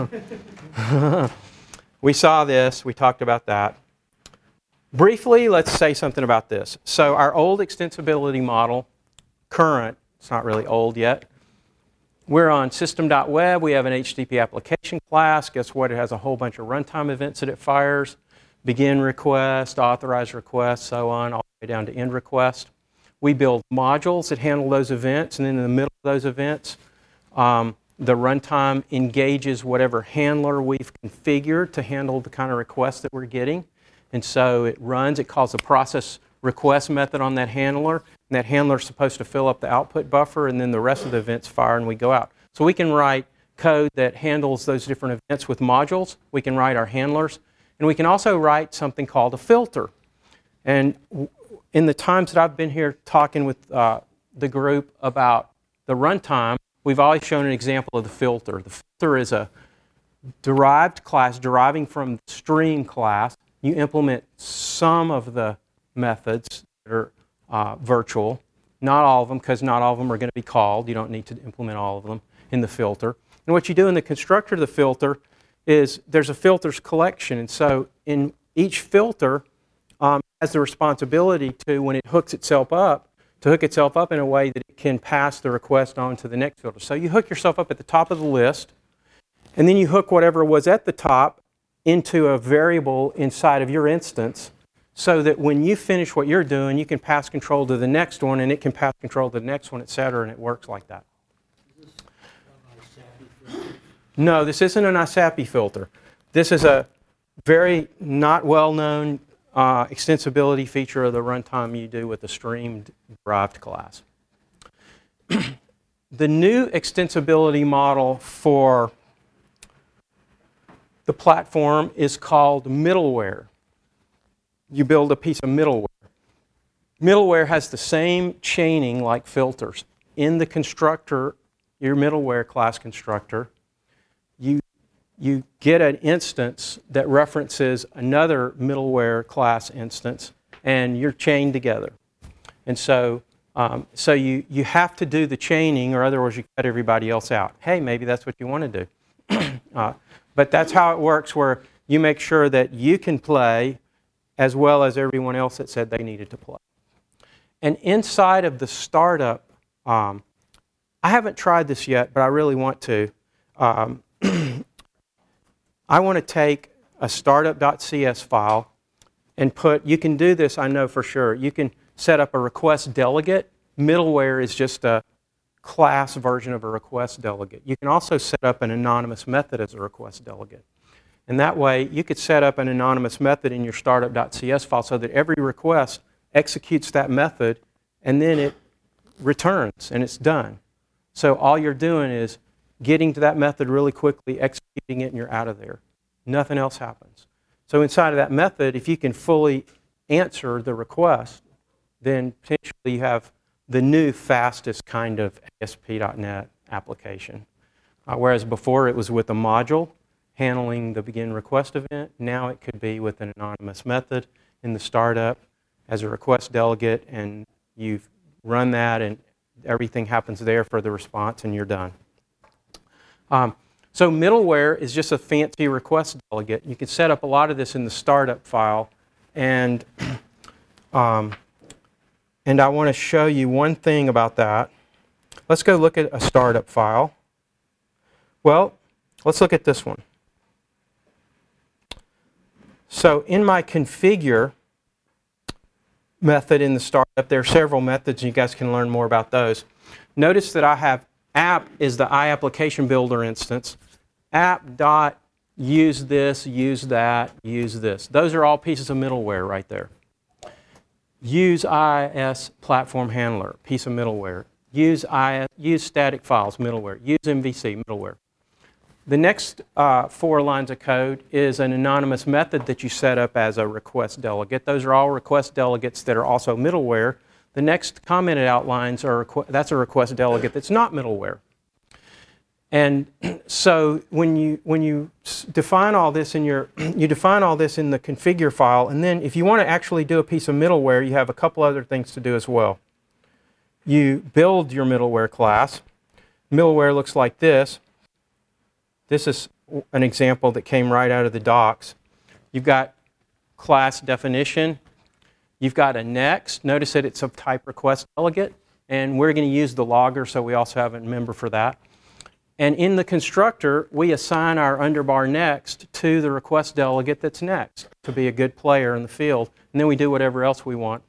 file. We saw this. We talked about that. Briefly, let's say something about this. So our old extensibility model, current, it's not really old yet. We're on system.web. We have an HTTP application class. Guess what? It has a whole bunch of runtime events that it fires. Begin request, authorize request, so on, all the way down to end request. We build modules that handle those events, and then in the middle of those events, the runtime engages whatever handler we've configured to handle the kind of requests that we're getting. And so it runs, it calls the process request method on that handler, and that handler is supposed to fill up the output buffer, and then the rest of the events fire and we go out. So we can write code that handles those different events with modules. We can write our handlers. And we can also write something called a filter. And in the times that I've been here talking with the group about the runtime, we've always shown an example of the filter. The filter is a derived class deriving from the stream class. You implement some of the methods that are virtual, not all of them, because not all of them are going to be called. You don't need to implement all of them in the filter. And what you do in the constructor of the filter is there's a filters collection. And so in each filter has the responsibility to, when it hooks itself up, to hook itself up in a way that it can pass the request on to the next filter. So you hook yourself up at the top of the list, and then you hook whatever was at the top into a variable inside of your instance so that when you finish what you're doing, you can pass control to the next one, and it can pass control to the next one, et cetera, and it works like that. No, this isn't an ISAPI filter. This is a very not well-known extensibility feature of the runtime you do with the stream-derived class. The new extensibility model for the platform is called middleware. You build a piece of middleware. Middleware has the same chaining like filters. In the constructor, your middleware class constructor, you get an instance that references another middleware class instance, and you're chained together. And so you have to do the chaining, or otherwise you cut everybody else out. Hey, maybe that's what you want to do. But that's how it works, where you make sure that you can play as well as everyone else that said they needed to play. And inside of the startup, I haven't tried this yet, but I really want to. I want to take a startup.cs file and you can do this, I know for sure. You can set up a request delegate. Middleware is just a class version of a request delegate. You can also set up an anonymous method as a request delegate. And that way, you could set up an anonymous method in your startup.cs file so that every request executes that method, and then it returns, and it's done. So all you're doing is getting to that method really quickly, executing it, and you're out of there. Nothing else happens. So inside of that method, if you can fully answer the request, then potentially you have the new fastest kind of ASP.NET application. Whereas before it was with a module handling the begin request event, now it could be with an anonymous method in the startup as a request delegate, and you run that and everything happens there for the response and you're done. So middleware is just a fancy request delegate. You can set up a lot of this in the startup file, and I want to show you one thing about that. Let's go look at a startup file. Well, let's look at this one. So in my configure method in the startup, there are several methods, and you guys can learn more about those. Notice that I have app is the iApplication Builder instance. App.use this, use that, use this. Those are all pieces of middleware right there. Use IIS Platform Handler, piece of middleware. Use static files, middleware. Use MVC, middleware. The next 4 lines of code is an anonymous method that you set up as a request delegate. Those are all request delegates that are also middleware. The next commented outlines are that's a request delegate that's not middleware. And so when you define all this in you define all this in the configure file, and then if you want to actually do a piece of middleware, you have a couple other things to do as well. You build your middleware class. Middleware looks like this. This is an example that came right out of the docs. You've got class definition. You've got a next. Notice that it's a type request delegate, and we're going to use the logger, so we also have a member for that. And in the constructor, we assign our underbar next to the request delegate that's next to be a good player in the field, and then we do whatever else we want.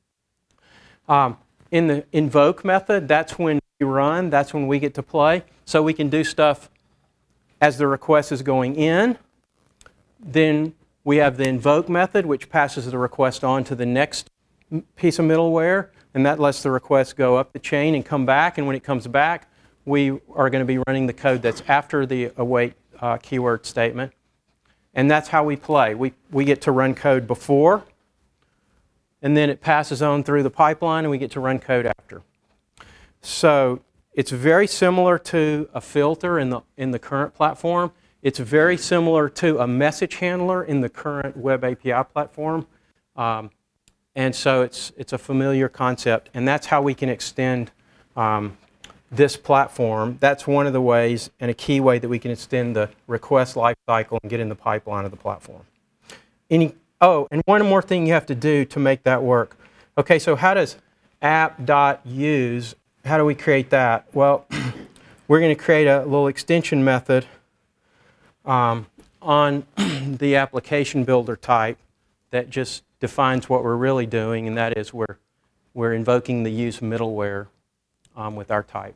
In the invoke method, that's when we run, that's when we get to play, so we can do stuff as the request is going in. Then we have the invoke method, which passes the request on to the next piece of middleware, and that lets the request go up the chain and come back, and when it comes back, we are going to be running the code that's after the await keyword statement, and that's how we play. We get to run code before, and then it passes on through the pipeline, and we get to run code after. So it's very similar to a filter in the current platform. It's very similar to a message handler in the current web API platform. And so it's a familiar concept, and that's how we can extend this platform. That's one of the ways, and a key way that we can extend the request lifecycle and get in the pipeline of the platform. Oh, and one more thing you have to do to make that work. Okay, so how does app.use, how do we create that? Well, we're going to create a little extension method on the application builder type that just defines what we're really doing, and that is we're invoking the use middleware with our type.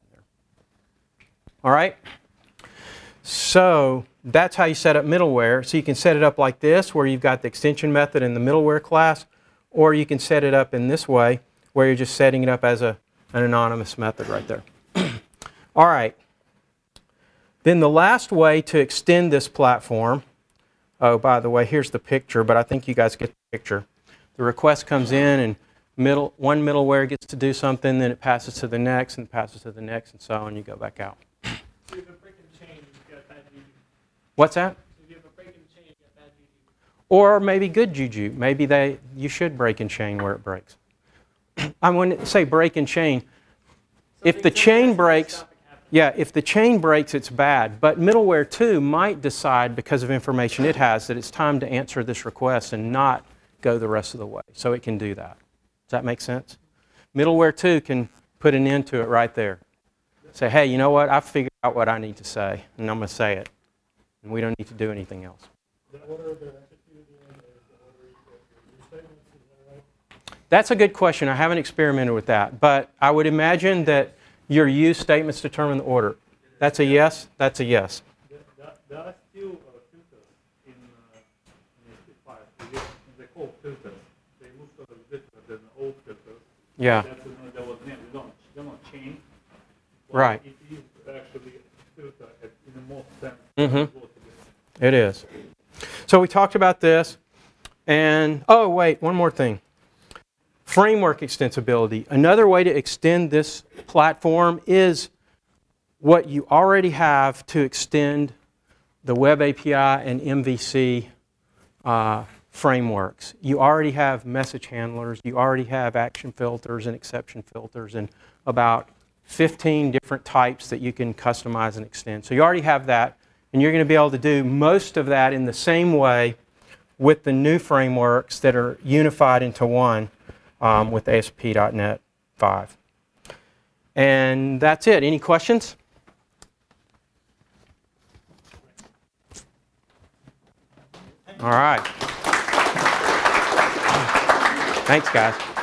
All right? So that's how you set up middleware. So you can set it up like this, where you've got the extension method in the middleware class, or you can set it up in this way, where you're just setting it up as an anonymous method right there. All right. Then the last way to extend this platform, oh, by the way, here's the picture, but I think you guys get the picture. The request comes in, and one middleware gets to do something, then it passes to the next, and passes to the next, and so on. You go back out. So if you have a break and change, you've got bad juju. What's that? So if you have a break and change, you've got bad juju. Or maybe good juju. Maybe you should break and chain where it breaks. I want to say break and chain. If the chain breaks, yeah, if the chain breaks, it's bad. But middleware 2 might decide, because of information it has, that it's time to answer this request and not go the rest of the way. So it can do that. Does that make sense? Middleware 2 can put an end to it right there. Say, hey, you know what? I've figured out what I need to say, and I'm going to say it. And we don't need to do anything else. That's a good question. I haven't experimented with that. But I would imagine that your use statements determine the order. That's a yes? That's a yes. There are still filters in SP5. They call filters. They look sort of different than old filters. Yeah. That's there was name. They don't change. Right. It is actually a filter in the most sense. Mm-hmm. It is. So we talked about this. And, oh, wait, one more thing. Framework extensibility. Another way to extend this platform is what you already have to extend the Web API and MVC frameworks. You already have message handlers, you already have action filters and exception filters, and about 15 different types that you can customize and extend. So you already have that, and you're going to be able to do most of that in the same way with the new frameworks that are unified into one with ASP.NET 5. And that's it. Any questions? All right. Thanks, guys.